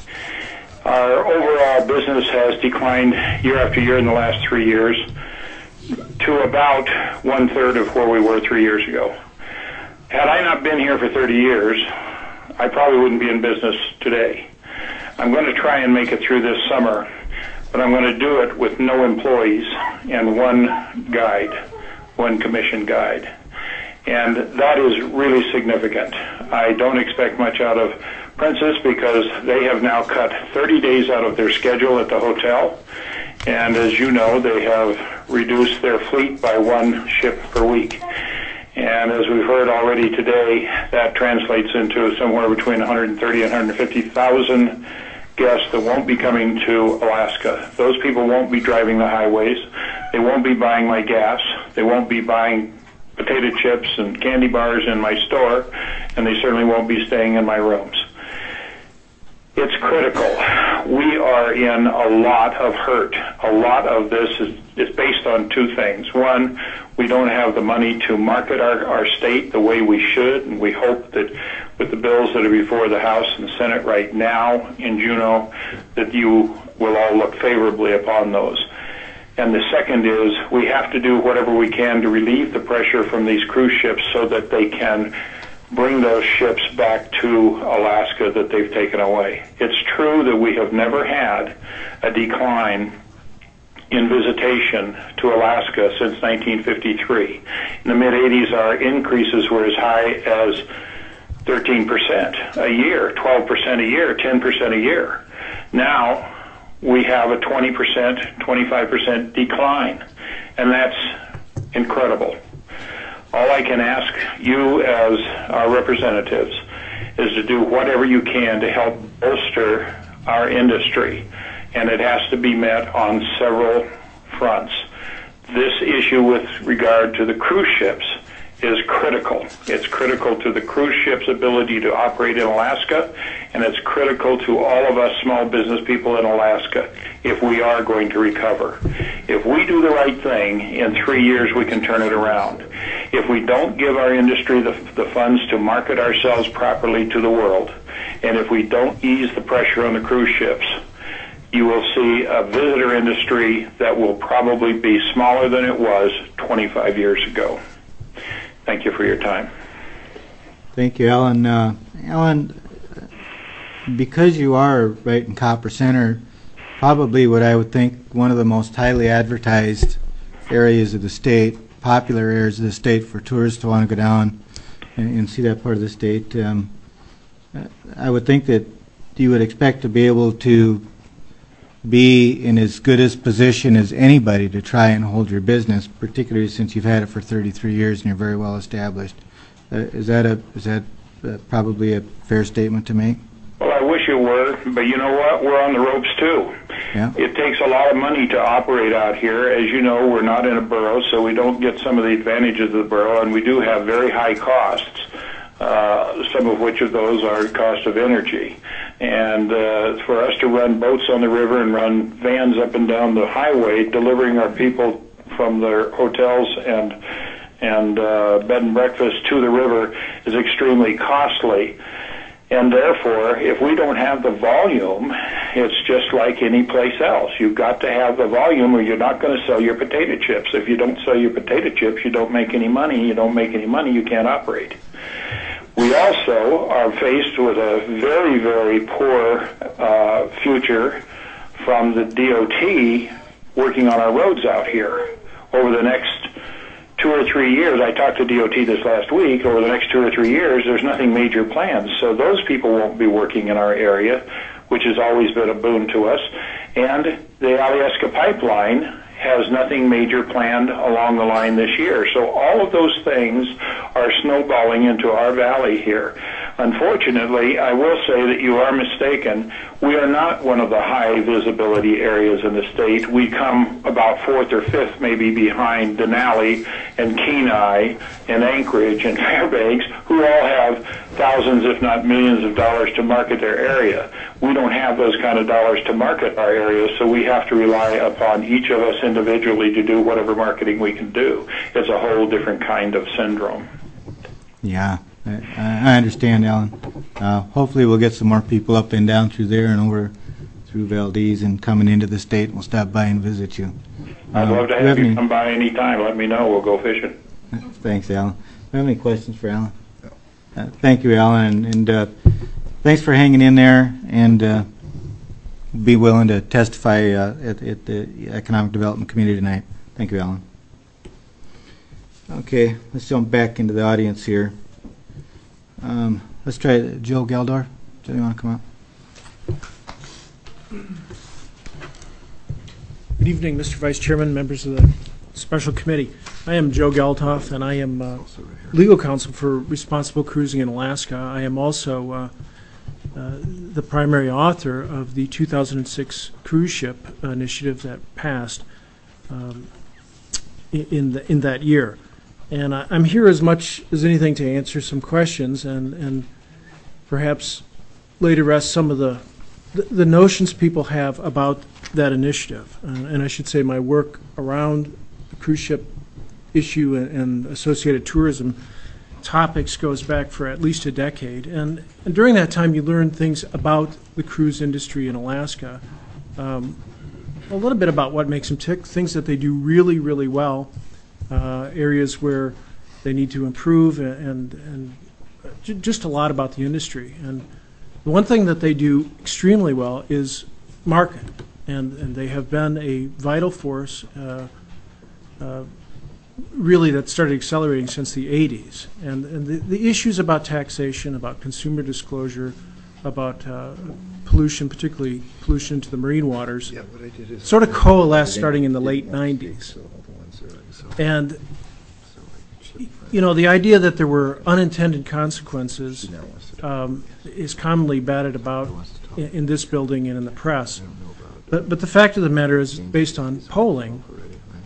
our overall business has declined year after year in the last three years to about one-third of where we were three years ago. Had I not been here for thirty years, I probably wouldn't be in business today. I'm going to try and make it through this summer, but I'm going to do it with no employees and one guide, one commission guide. And that is really significant. I don't expect much out of Princess because they have now cut thirty days out of their schedule at the hotel. And as you know, they have reduced their fleet by one ship per week. And as we've heard already today, that translates into somewhere between one hundred thirty and one hundred fifty thousand guests that won't be coming to Alaska. Those people won't be driving the highways. They won't be buying my gas. They won't be buying potato chips and candy bars in my store, and they certainly won't be staying in my rooms. It's critical. We are in a lot of hurt. A lot of this is, is based on two things. One, we don't have the money to market our, our state the way we should, and we hope that with the bills that are before the House and the Senate right now in Juneau, that you will all look favorably upon those. And the second is we have to do whatever we can to relieve the pressure from these cruise ships so that they can bring those ships back to Alaska that they've taken away. It's true that we have never had a decline in visitation to Alaska since nineteen fifty-three. In the mid eighties, our increases were as high as thirteen percent a year, twelve percent a year, ten percent a year. Now, we have a twenty percent, twenty-five percent decline, and that's incredible. All I can ask you as our representatives is to do whatever you can to help bolster our industry, and it has to be met on several fronts. This issue with regard to the cruise ships is critical. It's critical to the cruise ship's ability to operate in Alaska, and it's critical to all of us small business people in Alaska if we are going to recover. If we do the right thing, in three years we can turn it around. If we don't give our industry the, the funds to market ourselves properly to the world, and if we don't ease the pressure on the cruise ships, you will see a visitor industry that will probably be smaller than it was twenty-five years ago. Thank you for your time. Thank you, Alan. Uh, Alan, because you are right in Copper Center, probably what I would think one of the most highly advertised areas of the state, popular areas of the state for tourists to want to go down and, and see that part of the state. Um, I would think that you would expect to be able to be in as good a position as anybody to try and hold your business, particularly since you've had it for thirty-three years and you're very well established. Uh, is that a is that uh, probably a fair statement to make? Well, I wish it were, but you know what? We're on the ropes too. Yeah. It takes a lot of money to operate out here. As you know, we're not in a borough, so we don't get some of the advantages of the borough, and we do have very high costs, uh, some of which of those are cost of energy. And uh, for us to run boats on the river and run vans up and down the highway, delivering our people from their hotels and and uh, bed and breakfast to the river is extremely costly. And therefore, if we don't have the volume, it's just like any place else. You've got to have the volume or you're not going to sell your potato chips. If you don't sell your potato chips, you don't make any money. You don't make any money, you can't operate. We also are faced with a very, very poor uh, future from the D O T working on our roads out here. Over the next two or three years, I talked to D O T this last week, over the next two or three years, there's nothing major planned. So those people won't be working in our area, which has always been a boon to us. And the Alyeska pipeline has nothing major planned along the line this year. So all of those things are snowballing into our valley here. Unfortunately, I will say that you are mistaken. We are not one of the high visibility areas in the state. We come about fourth or fifth maybe behind Denali and Kenai and Anchorage and Fairbanks, who all have thousands if not millions of dollars to market their area. We don't have those kind of dollars to market our area, so we have to rely upon each of us individually to do whatever marketing we can do. It's a whole different kind of syndrome. Yeah, I, I understand, Alan. Uh, hopefully we'll get some more people up and down through there and over through Valdez and coming into the state. We'll stop by and visit you. I'd uh, love to do have have you any, come by any time. Let me know. We'll go fishing. Thanks, Alan. Do you have any questions for Alan? Uh, thank you, Alan, and, and uh, thanks for hanging in there and uh, be willing to testify uh, at, at the Economic Development Committee tonight. Thank you, Alan. Okay, let's jump back into the audience here. Um, let's try Joe Geldor. Joe, you want to come up? Good evening, Mister Vice Chairman, members of the Special Committee. I am Joe Geltoff, and I am uh, legal counsel for Responsible Cruising in Alaska. I am also uh, uh, the primary author of the two thousand six cruise ship initiative that passed um, in, the, in that year. And I, I'm here as much as anything to answer some questions and, and perhaps lay to rest some of the, the, the notions people have about that initiative. Uh, and I should say my work around the cruise ship issue and, and associated tourism topics goes back for at least a decade. And, and during that time, you learn things about the cruise industry in Alaska, um, a little bit about what makes them tick, things that they do really, really well, uh, areas where they need to improve, and, and, and just a lot about the industry. And the one thing that they do extremely well is market. And, and they have been a vital force, uh, uh, really, that started accelerating since the eighties. And, and the, the issues about taxation, about consumer disclosure, about uh, pollution, particularly pollution into the marine waters, yeah, what I did is sort of coalesced starting in the late nineties. And, you know, the idea that there were unintended consequences um, is commonly batted about in, in this building and in the press. But, but the fact of the matter is, based on polling,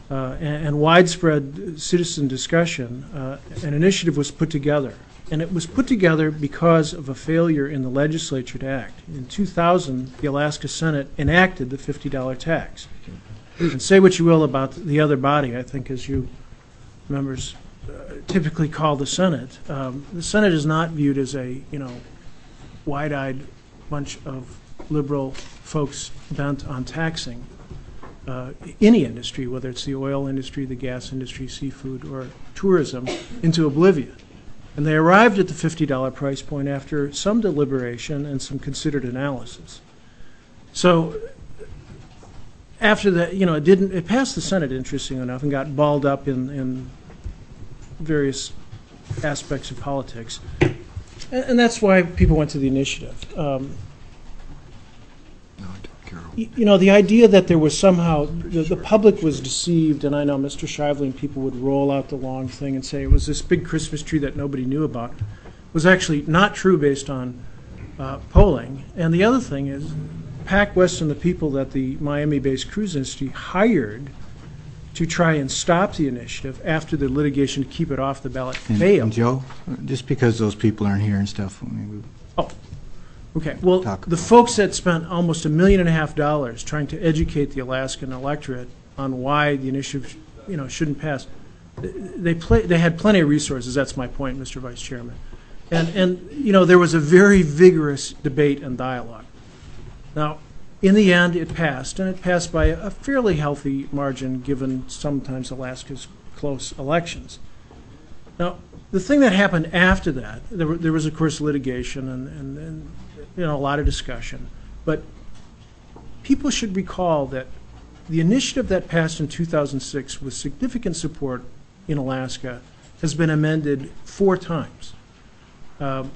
uh, and, and widespread citizen discussion, uh, an initiative was put together. And it was put together because of a failure in the legislature to act. In two thousand, the Alaska Senate enacted the fifty dollar tax. And say what you will about the other body, I think, as you members uh, typically call the Senate. Um, the Senate is not viewed as a, you know, wide-eyed bunch of liberal folks bent on taxing uh, any industry, whether it's the oil industry, the gas industry, seafood, or tourism, into oblivion. And they arrived at the fifty dollar price point after some deliberation and some considered analysis. So after that, you know, it didn't, it passed the Senate, interesting enough, and got balled up in, in various aspects of politics. And, and that's why people went to the initiative. Um, you, you know, the idea that there was somehow, the, the public was deceived, and I know Mister Shively and people would roll out the long thing and say it was this big Christmas tree that nobody knew about, was actually not true based on uh, polling. And the other thing is, PacWest and the people that the Miami-based cruise industry hired to try and stop the initiative after the litigation to keep it off the ballot And, failed. and Joe, just because those people aren't here and stuff, I mean, we, Oh, okay. Well, Talk the about folks that spent almost a million and a half dollars trying to educate the Alaskan electorate on why the initiative, you know, shouldn't pass, they play, they had plenty of resources. That's my point, Mister Vice Chairman. And and you know, there was a very vigorous debate and dialogue. Now, in the end, it passed, and it passed by a fairly healthy margin, given sometimes Alaska's close elections. Now, the thing that happened after that, there, were, there was, of course, litigation and, and, and you know, a lot of discussion. But people should recall that the initiative that passed in two thousand six with significant support in Alaska has been amended four times. Um,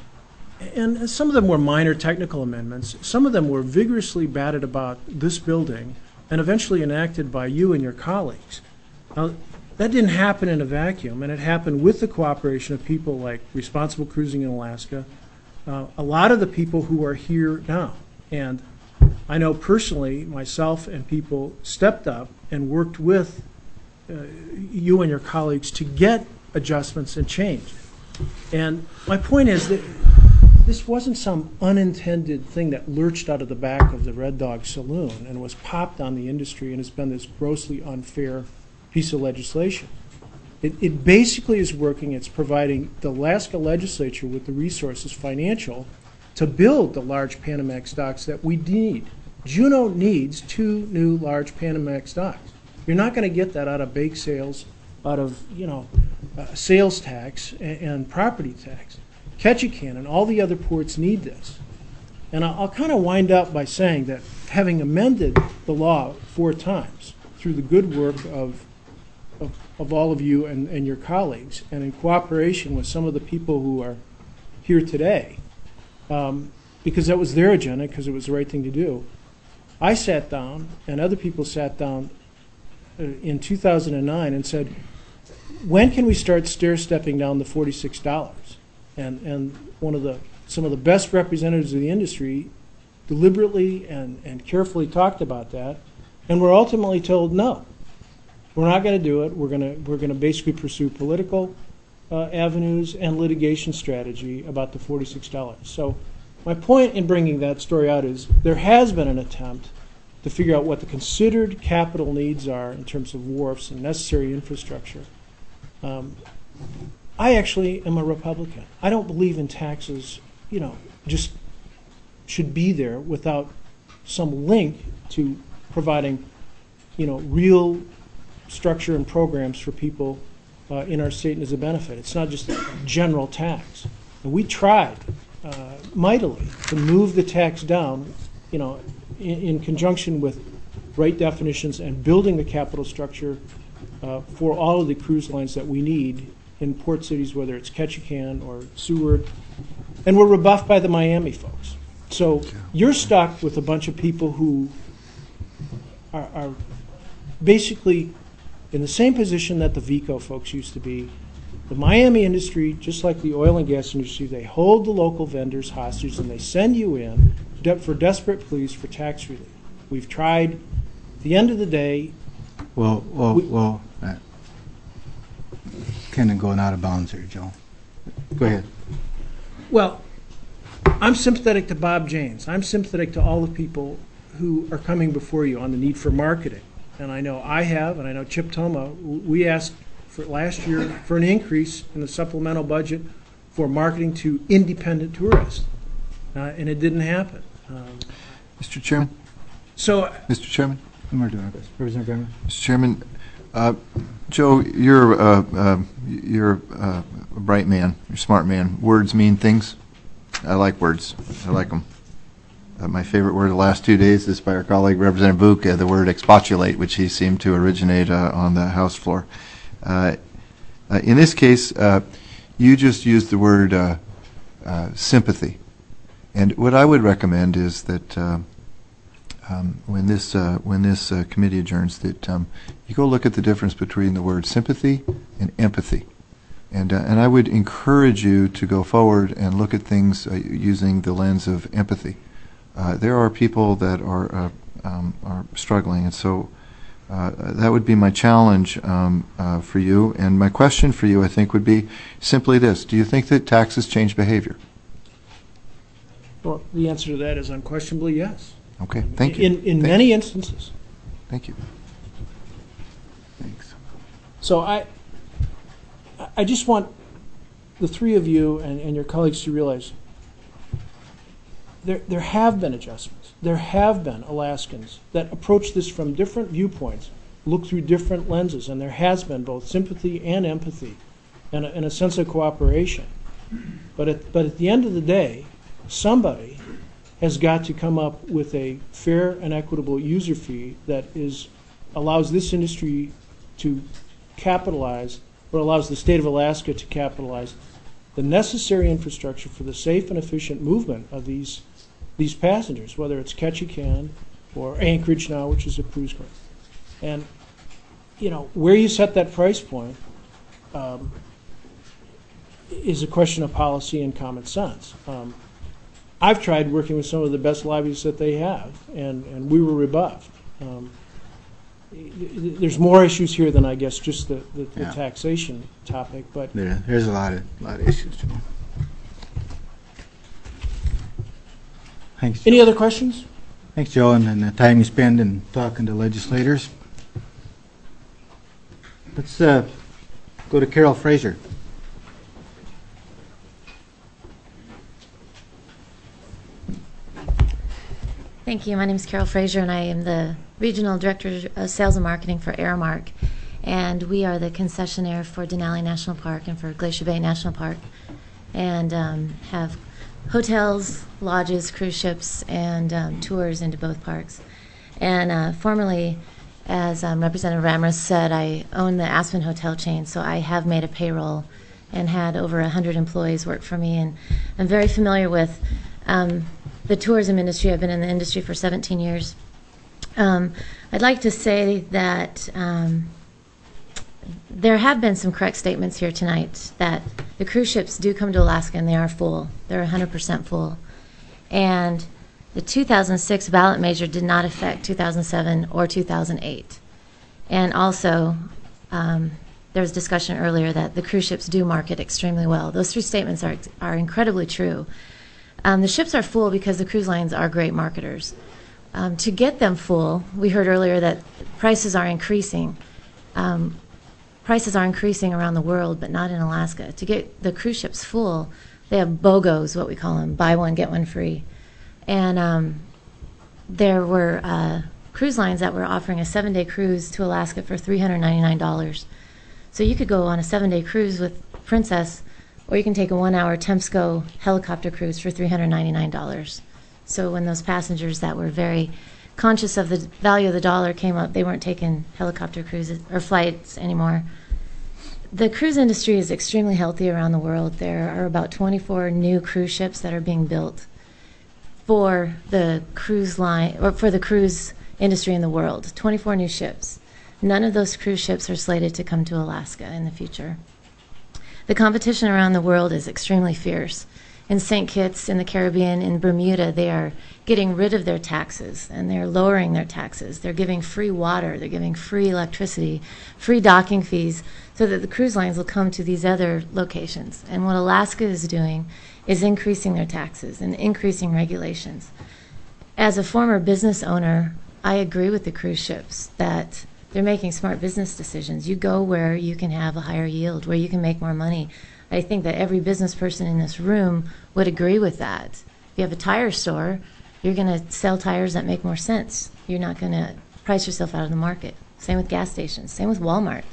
and some of them were minor technical amendments. Some of them were vigorously batted about this building and eventually enacted by you and your colleagues. Now, that didn't happen in a vacuum, and it happened with the cooperation of people like Responsible Cruising in Alaska, uh, a lot of the people who are here now. And I know personally, myself and people stepped up and worked with uh, you and your colleagues to get adjustments and change. And my point is that this wasn't some unintended thing that lurched out of the back of the Red Dog Saloon and was popped on the industry and has been this grossly unfair piece of legislation. It, it basically is working. It's providing the Alaska legislature with the resources, financial, to build the large Panamax docks that we need. Juneau needs two new large Panamax docks. You're not going to get that out of bake sales, out of, you know, uh, sales tax and, and property tax. Ketchikan and all the other ports need this. And I'll, I'll kind of wind up by saying that having amended the law four times through the good work of of, of all of you and, and your colleagues, and in cooperation with some of the people who are here today, um, because that was their agenda, because it was the right thing to do, I sat down, and other people sat down uh, in two thousand nine and said, when can we start stair-stepping down the forty-six dollars? And, and one of the, some of the best representatives of the industry deliberately and, and carefully talked about that, and were ultimately told, no, we're not going to do it. We're going to we're going to basically pursue political uh, avenues and litigation strategy about the forty-six dollars. So my point in bringing that story out is there has been an attempt to figure out what the considered capital needs are in terms of wharfs and necessary infrastructure. Um, I actually am a Republican. I don't believe in taxes, you know, just should be there without some link to providing, you know, real structure and programs for people uh, in our state and as a benefit. It's not just a general tax. And we tried uh, mightily to move the tax down, you know, in, in conjunction with right definitions and building the capital structure uh, for all of the cruise lines that we need in port cities, whether it's Ketchikan or Seward. And we're rebuffed by the Miami folks. So you're stuck with a bunch of people who are, are basically in the same position that the VECO folks used to be. The Miami industry, just like the oil and gas industry, they hold the local vendors hostage and they send you in de- for desperate pleas for tax relief. We've tried. At the end of the day, Well, well, We- well, uh, kind of going out of bounds here, Joe. Go ahead. Well, I'm sympathetic to Bob James. I'm sympathetic to all the people who are coming before you on the need for marketing. And I know I have, and I know Chip Toma, w- we asked for last year for an increase in the supplemental budget for marketing to independent tourists, uh, and it didn't happen. Um, Mister Chairman? So Mister Chairman? One more doing this. Representative Bremer. Mister Chairman, uh, Joe, you're, uh, uh, you're uh, a bright man, you're a smart man. Words mean things. I like words. I like them. Uh, my favorite word of the last two days is by our colleague Representative Buch, uh, the word expostulate, which he seemed to originate uh, on the House floor. Uh, uh, in this case, uh, you just used the word uh, uh, sympathy. And what I would recommend is that uh, um, when this uh, when this uh, committee adjourns, that um, you go look at the difference between the word sympathy and empathy. And, uh, and I would encourage you to go forward and look at things uh, using the lens of empathy. Uh, there are people that are uh, um, are struggling, and so uh, that would be my challenge um, uh, for you. And my question for you, I think, would be simply this: do you think that taxes change behavior? well, the answer to that is unquestionably yes. Okay, thank you. In, in Thank many you. instances. Thank you. Thanks. So I, I just want the three of you and, and your colleagues to realize there, there have been adjustments. There have been Alaskans that approach this from different viewpoints, look through different lenses, and there has been both sympathy and empathy and a, and a sense of cooperation. But at, but at the end of the day, somebody has got to come up with a fair and equitable user fee that is allows this industry to capitalize, or allows the state of Alaska to capitalize the necessary infrastructure for the safe and efficient movement of these these passengers, whether it's Ketchikan or Anchorage now, which is a cruise cruise. And, you know, where you set that price point um, is a question of policy and common sense. Um, I've tried working with some of the best lobbyists that they have, and, and we were rebuffed. Um, there's more issues here than, I guess, just the, the, the Yeah. taxation topic, but There, there's a lot of, lot of issues, Joe. Thanks, Joe. any other questions? Thanks, Joe, and, and the time you spend in talking to legislators. Let's uh, go to Carol Fraser. Thank you. My name is Carol Fraser, and I am the Regional Director of Sales and Marketing for Aramark. And we are the concessionaire for Denali National Park and for Glacier Bay National Park, and um, have hotels, lodges, cruise ships, and um, tours into both parks. And uh, formerly, as um, Representative Ramrus said, I own the Aspen Hotel chain, so I have made a payroll and had over one hundred employees work for me, and I'm very familiar with um, the tourism industry. I've been in the industry for seventeen years. Um, I'd like to say that um, there have been some correct statements here tonight that the cruise ships do come to Alaska and they are full. They're one hundred percent full. And the two thousand six ballot measure did not affect two thousand seven or two thousand eight. And also, um, there was discussion earlier that the cruise ships do market extremely well. Those three statements are, are incredibly true. Um, the ships are full because the cruise lines are great marketers. Um, to get them full, we heard earlier that prices are increasing. Um, prices are increasing around the world, but not in Alaska. To get the cruise ships full, they have BOGOs, what we call them, buy one, get one free. And um, there were uh, cruise lines that were offering a seven-day cruise to Alaska for three hundred ninety-nine dollars. So you could go on a seven-day cruise with Princess, or you can take a one-hour Temsco helicopter cruise for three hundred ninety-nine dollars. So when those passengers that were very conscious of the value of the dollar came up, they weren't taking helicopter cruises or flights anymore. The cruise industry is extremely healthy around the world. There are about twenty-four new cruise ships that are being built for the cruise line, or for the cruise industry in the world. twenty-four new ships. None of those cruise ships are slated to come to Alaska in the future. The competition around the world is extremely fierce, In Saint Kitts, in the Caribbean, in Bermuda, they are getting rid of their taxes, and they're lowering their taxes. They're giving free water, they're giving free electricity, free docking fees, so that the cruise lines will come to these other locations. And what Alaska is doing is increasing their taxes and increasing regulations. As a former business owner, I agree with the cruise ships that they're making smart business decisions. You go where you can have a higher yield, where you can make more money. I think that every business person in this room would agree with that. If you have a tire store, you're going to sell tires that make more sense. You're not going to price yourself out of the market. Same with gas stations. Same with Walmart.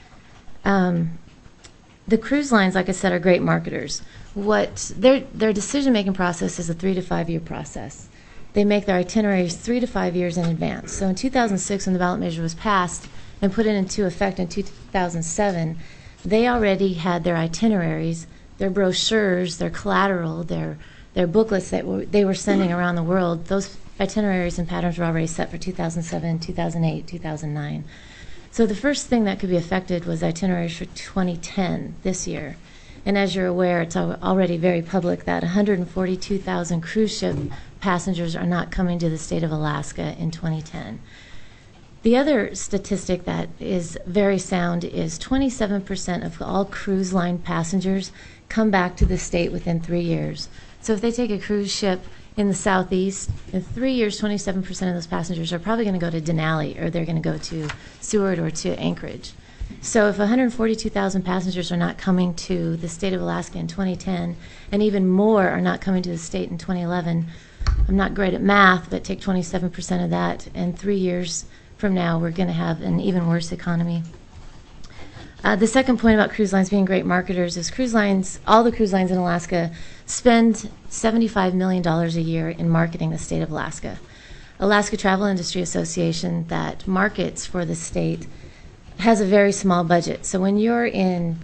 Um, the cruise lines, like I said, are great marketers. What their their decision-making process is a three to five year process. They make their itineraries three to five years in advance. So in two thousand six, when the ballot measure was passed and put it into effect in two thousand seven, they already had their itineraries, their brochures, their collateral, their their booklets that were, they were sending around the world. Those itineraries and patterns were already set for two thousand seven, two thousand eight, two thousand nine. So the first thing that could be affected was itineraries for twenty ten, this year. And as you're aware, it's al- already very public that one hundred forty-two thousand cruise ship passengers are not coming to the state of Alaska in twenty ten. The other statistic that is very sound is twenty-seven percent of all cruise line passengers come back to the state within three years. So if they take a cruise ship in the southeast, in three years, twenty-seven percent of those passengers are probably going to go to Denali, or they're going to go to Seward or to Anchorage. So if one hundred forty-two thousand passengers are not coming to the state of Alaska in twenty ten, and even more are not coming to the state in twenty eleven, I'm not great at math, but take twenty-seven percent of that, and three years from now, we're going to have an even worse economy. Uh, the second point about cruise lines being great marketers is cruise lines, all the cruise lines in Alaska spend seventy-five million dollars a year in marketing the state of Alaska. Alaska Travel Industry Association, that markets for the state, has a very small budget. So when you're in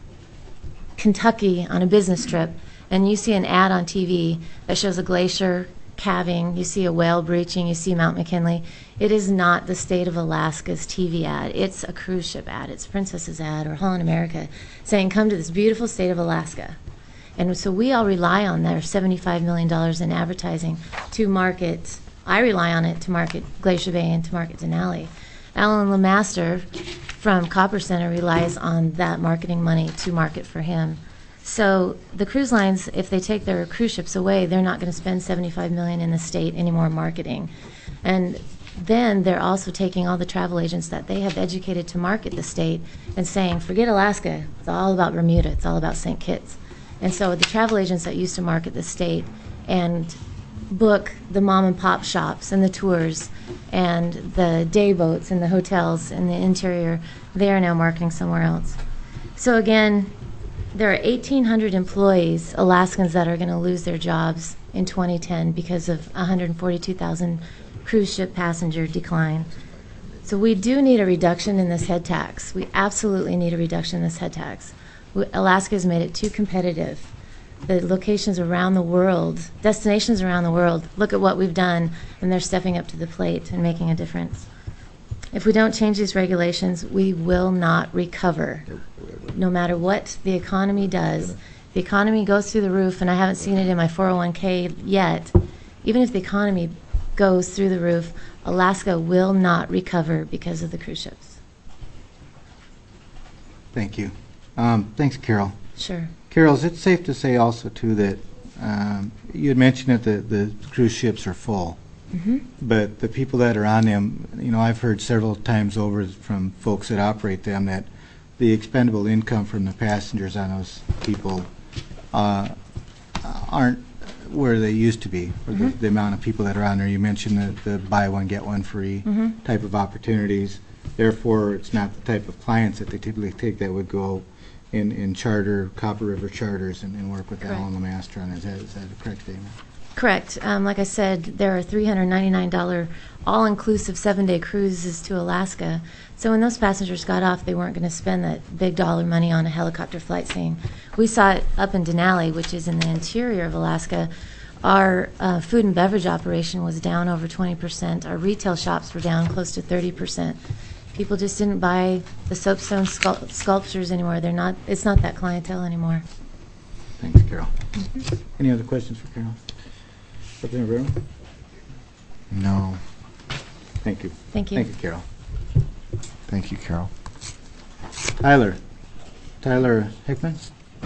Kentucky on a business trip and you see an ad on T V that shows a glacier calving, you see a whale breaching, you see Mount McKinley, it is not the state of Alaska's T V ad. It's a cruise ship ad. It's Princess's ad or Holland America saying, come to this beautiful state of Alaska. And so we all rely on their seventy-five million dollars in advertising to market. I rely on it to market Glacier Bay and to market Denali. Alan Lemaster from Copper Center relies on that marketing money to market for him. So the cruise lines, if they take their cruise ships away, they're not going to spend seventy-five million dollars in the state anymore marketing. And then they're also taking all the travel agents that they have educated to market the state and saying, forget Alaska, it's all about Bermuda, it's all about Saint Kitts. And so the travel agents that used to market the state and book the mom and pop shops and the tours and the day boats and the hotels and the interior, they are now marketing somewhere else. So again, there are eighteen hundred employees, Alaskans, that are going to lose their jobs in twenty ten because of one hundred forty-two thousand cruise ship passenger decline. So we do need a reduction in this head tax. We absolutely need a reduction in this head tax. We, Alaska has made it too competitive. The locations around the world, destinations around the world, look at what we've done, and they're stepping up to the plate and making a difference. If we don't change these regulations, we will not recover. No matter what the economy does, the economy goes through the roof, and I haven't seen it in my four oh one K yet. Even if the economy goes through the roof, Alaska will not recover because of the cruise ships. Thank you. Um, thanks, Carol. Sure. Carol, is it safe to say also, too, that um, you had mentioned that the, the cruise ships are full, Mm-hmm. but the people that are on them, you know, I've heard several times over from folks that operate them that the expendable income from the passengers on those people uh, aren't where they used to be, or the, Mhm. the amount of people that are on there. You mentioned the, the buy one, get one free Mhm. type of opportunities. Therefore, it's not the type of clients that they typically take that would go in, in charter, Copper River charters, and, and work with Correct. Alan Lemaster on. Is that, is that a correct statement? Correct. Um, like I said, there are three hundred ninety-nine dollars all-inclusive seven-day cruises to Alaska. So when those passengers got off, they weren't going to spend that big dollar money on a helicopter flight scene. We saw it up in Denali, which is in the interior of Alaska. Our uh, food and beverage operation was down over twenty percent. Our retail shops were down close to thirty percent. People just didn't buy the soapstone sculp- sculptures anymore. They're not. It's not that clientele anymore. Thanks, Carol. Any other questions for Carol? Representative Rivera? No. Thank you. Thank you. Thank you, Carol. Thank you, Carol. Tyler. Tyler Hickman?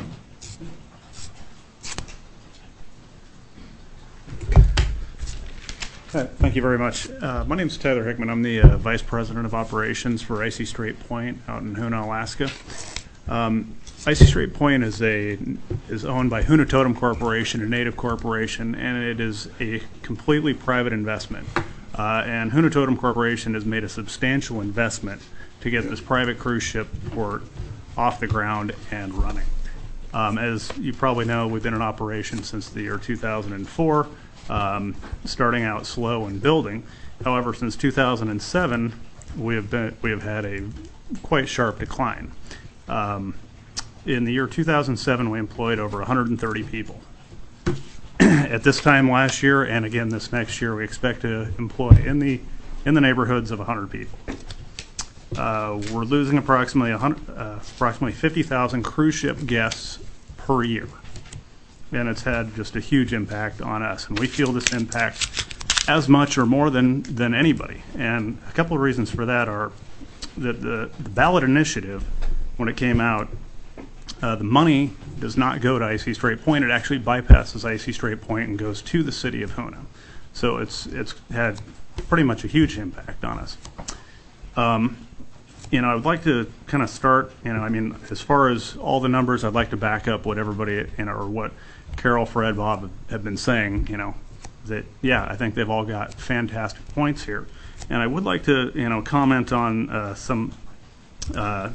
Uh, Thank you very much. Uh, My name is Tyler Hickman. I'm the uh, Vice President of Operations for Icy Strait Point out in Hoonah, Alaska. Um, Icy Strait Point is a is owned by Hoonah Totem Corporation, a native corporation, and it is a completely private investment. Uh, and Hoonah Totem Corporation has made a substantial investment to get this private cruise ship port off the ground and running. Um, as you probably know, we've been in operation since the year two thousand four. Um, starting out slow and building. However, since two thousand seven, we have been we have had a quite sharp decline. Um, in the year two thousand seven, we employed over one hundred thirty people. At this time last year, and again this next year, we expect to employ in the in the neighborhoods of one hundred people. Uh, we're losing approximately one hundred, uh, approximately fifty thousand cruise ship guests per year. And it's had just a huge impact on us. And we feel this impact as much or more than, than anybody. And a couple of reasons for that are that the, the ballot initiative, when it came out, uh, the money does not go to Icy Strait Point. It actually bypasses Icy Strait Point and goes to the city of Hoonah. So it's, it's had pretty much a huge impact on us. Um, You know, I would like to kind of start, you know, I mean, as far as all the numbers, I'd like to back up what everybody, you know, or what Carol, Fred, Bob have been saying, you know, that, yeah, I think they've all got fantastic points here. And I would like to, you know, comment on uh, some, uh,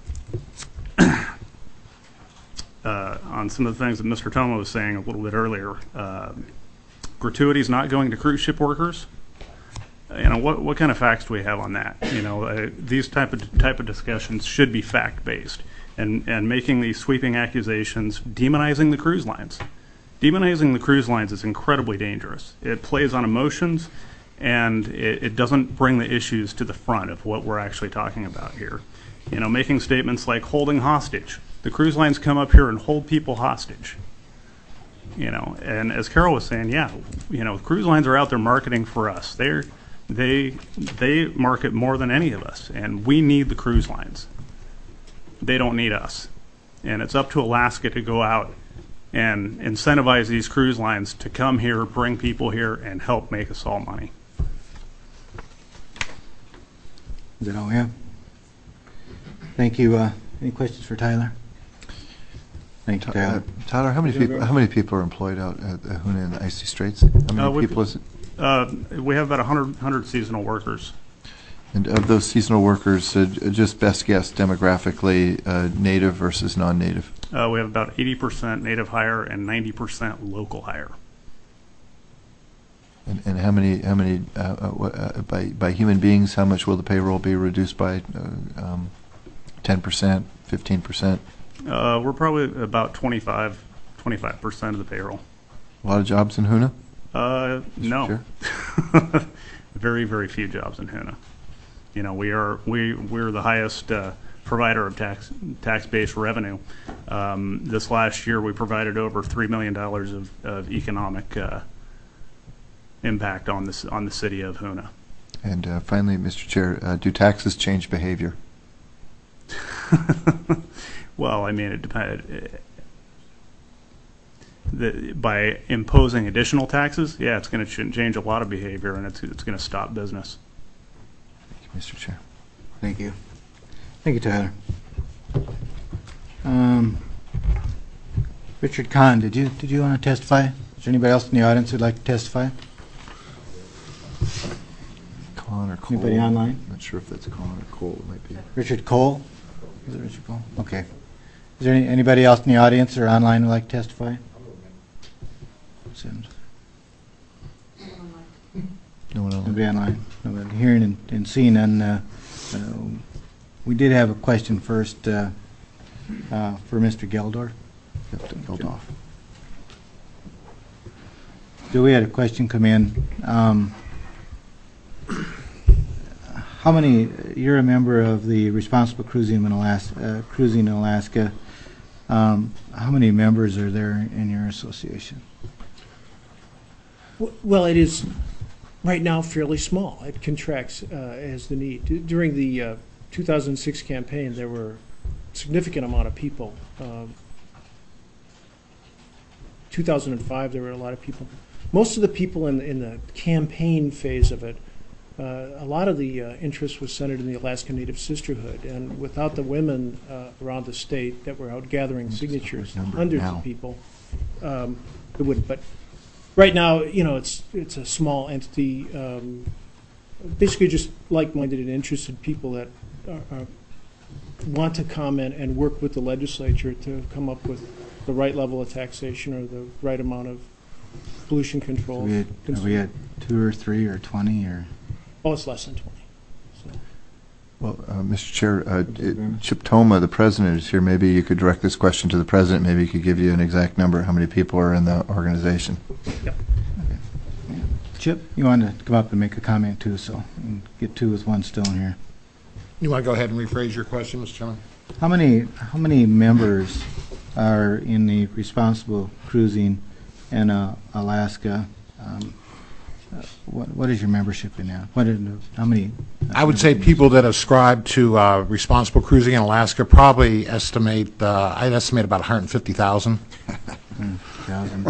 uh, on some of the things that Mister Toma was saying a little bit earlier. Uh, gratuities not going to cruise ship workers. You know, what what kind of facts do we have on that? You know, uh, these type of type of discussions should be fact based, and and making these sweeping accusations, demonizing the cruise lines, demonizing the cruise lines is incredibly dangerous. It plays on emotions, and it, it doesn't bring the issues to the front of what we're actually talking about here. You know, making statements like holding hostage. The cruise lines come up here and hold people hostage. You know, and as Carol was saying, yeah, you know, cruise lines are out there marketing for us. They're They they market more than any of us, and we need the cruise lines. They don't need us. And it's up to Alaska to go out and incentivize these cruise lines to come here, bring people here, and help make us all money. Is that all we have? Thank you. Uh, any questions for Tyler? Thank you, Tyler. Uh, Tyler, how many people how many people are employed out at uh, Hoonah and the Icy Straits? How many Uh, people is it? Uh, we have about one hundred, one hundred seasonal workers. And of those seasonal workers, uh, just best guess demographically, uh, native versus non-native? Uh, we have about eighty percent native hire and ninety percent local hire. And, and how many, how many uh, uh, uh, by, by human beings, how much will the payroll be reduced by? Uh, um, ten percent, fifteen percent? Uh, we're probably about twenty-five, twenty-five percent of the payroll. A lot of jobs in Hoonah? Uh, no. Sure. Very, very few jobs in Hoonah. You know, we are we we're the highest uh, provider of tax tax-based revenue. Um, this last year, we provided over three million dollars of, of economic uh, impact on this on the city of Hoonah. And uh, finally, Mister Chair, uh, do taxes change behavior? Well, I mean, it depends. The, by imposing additional taxes, yeah, it's going to ch change a lot of behavior, and it's it's going to stop business. Thank you, Mister Chair. Thank you. Thank you, Tyler. Um, Richard Kahn, did you did you want to testify? Is there anybody else in the audience who'd like to testify? Con or Cole? Anybody online? I'm not sure if that's Con or Cole. It might be. Richard Cole? Is it Richard Cole? Okay. Is there any, anybody else in the audience or online who'd like to testify? Sims. No one else. Nobody online. Nobody hearing and, and seeing none. Uh, uh, we did have a question first uh, uh, for Mister Geldorf. Geldof. So we had a question come in. Um, how many? You're a member of the Responsible Cruising in Alaska. Uh, Cruising in Alaska. Um, How many members are there in your association? W- Well, it is right now fairly small. It contracts uh, as the need. D- During the uh, two thousand six campaign, there were a significant amount of people. Um, two thousand five, there were a lot of people. Most of the people in, in the campaign phase of it, uh, a lot of the uh, interest was centered in the Alaska Native Sisterhood. And without the women uh, around the state that were out gathering signatures, hundreds now. of people, um, it wouldn't. But right now, you know, it's it's a small entity, um, basically just like-minded and interested people that are, are, want to comment and work with the legislature to come up with the right level of taxation or the right amount of pollution control. We had, are we at two or three or twenty or? Oh, it's less than twenty. So. Well, uh, Mister Chair, uh, it- Chip Toma, the president, is here. Maybe you could direct this question to the president. Maybe he could give you an exact number, how many people are in the organization. Yep. Chip, you wanted to come up and make a comment too, so we can get two with one stone here. You want to go ahead and rephrase your question, Mister Chairman? How many, how many members are in the Responsible Cruising in uh, Alaska? Um, uh, What, what is your membership in that? What, are- how many? uh, I would say people that ascribe to uh, responsible cruising in Alaska probably estimate, uh, I'd estimate about one hundred fifty thousand. Thousand.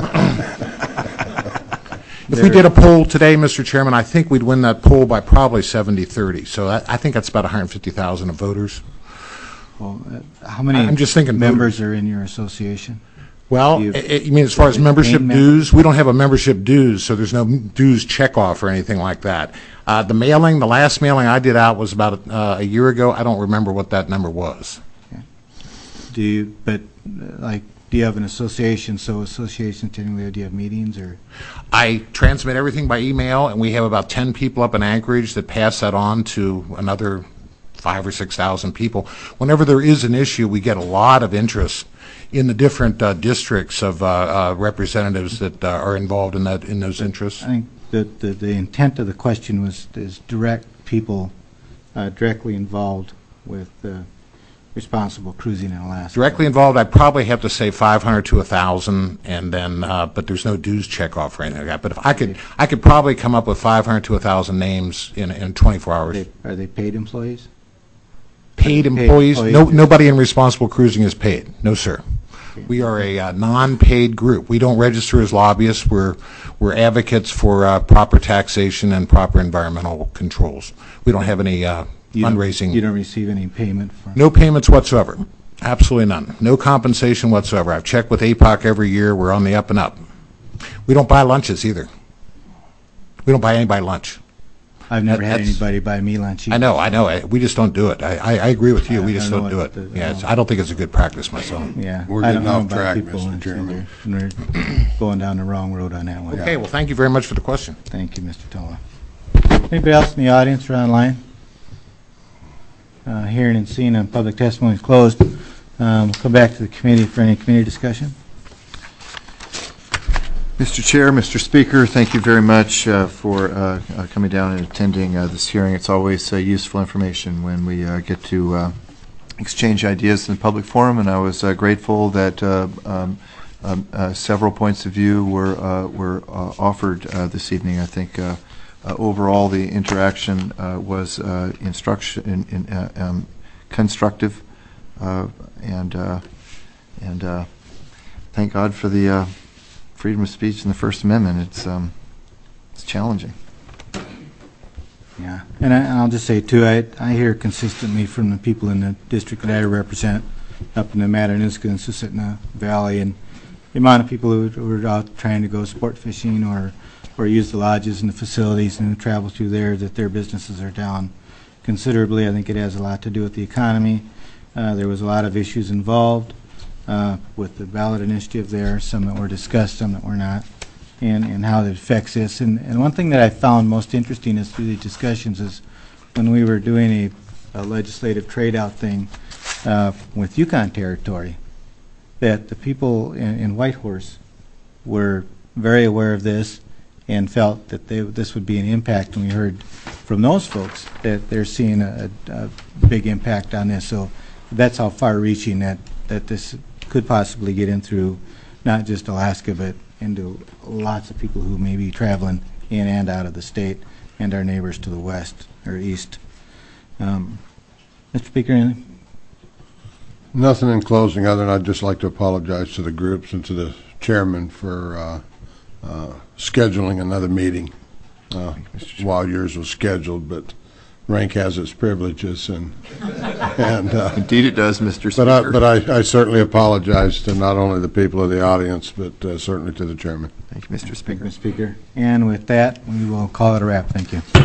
If we did a poll today, Mister Chairman, I think we'd win that poll by probably seventy thirty. So I, I think that's about one hundred fifty thousand of voters. Well, uh, how many I'm just thinking members are in your association? Well, You- I- I- you mean as far as Paying membership member? dues? We don't have a membership dues, so there's no dues checkoff or anything like that. Uh, The mailing, the last mailing I did out was about uh, a year ago. I don't remember what that number was. Do you, but uh, like, do you have an association, so associations technically, do you have meetings or? I transmit everything by email, and we have about ten people up in Anchorage that pass that on to another five or six thousand people. Whenever there is an issue, we get a lot of interest in the different uh, districts of uh, uh, representatives that uh, are involved in that, in those interests. I think that the, the intent of the question was, is direct people uh, directly involved with uh, responsible cruising in Alaska. Directly involved, I'd probably have to say five hundred to one thousand, and then, uh, but there's no dues checkoff or anything like that. But if I could, I could probably come up with five hundred to one thousand names in, in twenty-four Are hours. they, are they paid employees? Paid Paid employees, no, employees. nobody in responsible cruising is paid. No, sir. We are a uh, non-paid group. We don't register as lobbyists. We're, we're advocates for uh, proper taxation and proper environmental controls. We don't have any uh, You don't- fundraising. You don't receive any payment for? No payments whatsoever. Absolutely none. No compensation whatsoever. I've checked with A P O C every year. We're on the up and up. We don't buy lunches either. We don't buy anybody lunch. I've never That- had that's- anybody buy me lunch. I know, I know. I- We just don't do it. I, I I agree with you. We I just don't don't know do what it. the- Yeah, it's- I don't think it's a good practice myself. Yeah. We're I don't getting know off about track, people Mister and so Chairman. they're- They're going down the wrong road on that one. Okay, well, thank you very much for the question. Thank you, Mister Tola. Anybody else in the audience or online? Uh, Hearing and seeing none, public testimony is closed. Um, Come back to the committee for any committee discussion. Mister Chair, Mister Speaker, thank you very much uh, for uh, uh, coming down and attending uh, this hearing. It's always uh, useful information when we uh, get to uh, exchange ideas in the public forum, and I was uh, grateful that uh, um, um, uh, several points of view were uh, were uh, offered uh, this evening. I think uh, uh, overall the interaction uh, was uh, instruction in, in, uh, um, constructive, uh, and uh, and uh, thank God for the uh, freedom of speech in the First Amendment. It's um, it's challenging. Yeah, and, I, and I'll just say too, I, I hear consistently from the people in the district that I represent up in the Matanuska and Susitna Valley, and the amount of people who, who are out trying to go sport fishing or or use the lodges and the facilities and who travel through there, that their businesses are down considerably. I think it has a lot to do with the economy. Uh, there was a lot of issues involved uh, with the ballot initiative there, some that were discussed, some that were not, and, and how it affects this. And, and one thing that I found most interesting is through the discussions is when we were doing a, a legislative trade-out thing uh, with Yukon Territory, that the people in, in Whitehorse were very aware of this and felt that they, this would be an impact. And we heard from those folks that they're seeing a, a big impact on this. So that's how far-reaching that, that this could possibly get in through not just Alaska, but into lots of people who may be traveling in and out of the state, and our neighbors to the west or east. Um, Mister Speaker, anything? Nothing in closing, other than I'd just like to apologize to the groups and to the chairman for uh, uh, scheduling another meeting uh, while yours was scheduled, but rank has its privileges, and and uh, Indeed it does, Mister but I, Speaker. but I, I certainly apologize to not only the people of the audience, but uh, certainly to the chairman. Thank you, Mister Thank Speaker. you, Mister Speaker. And with that, we will call it a wrap. Thank you.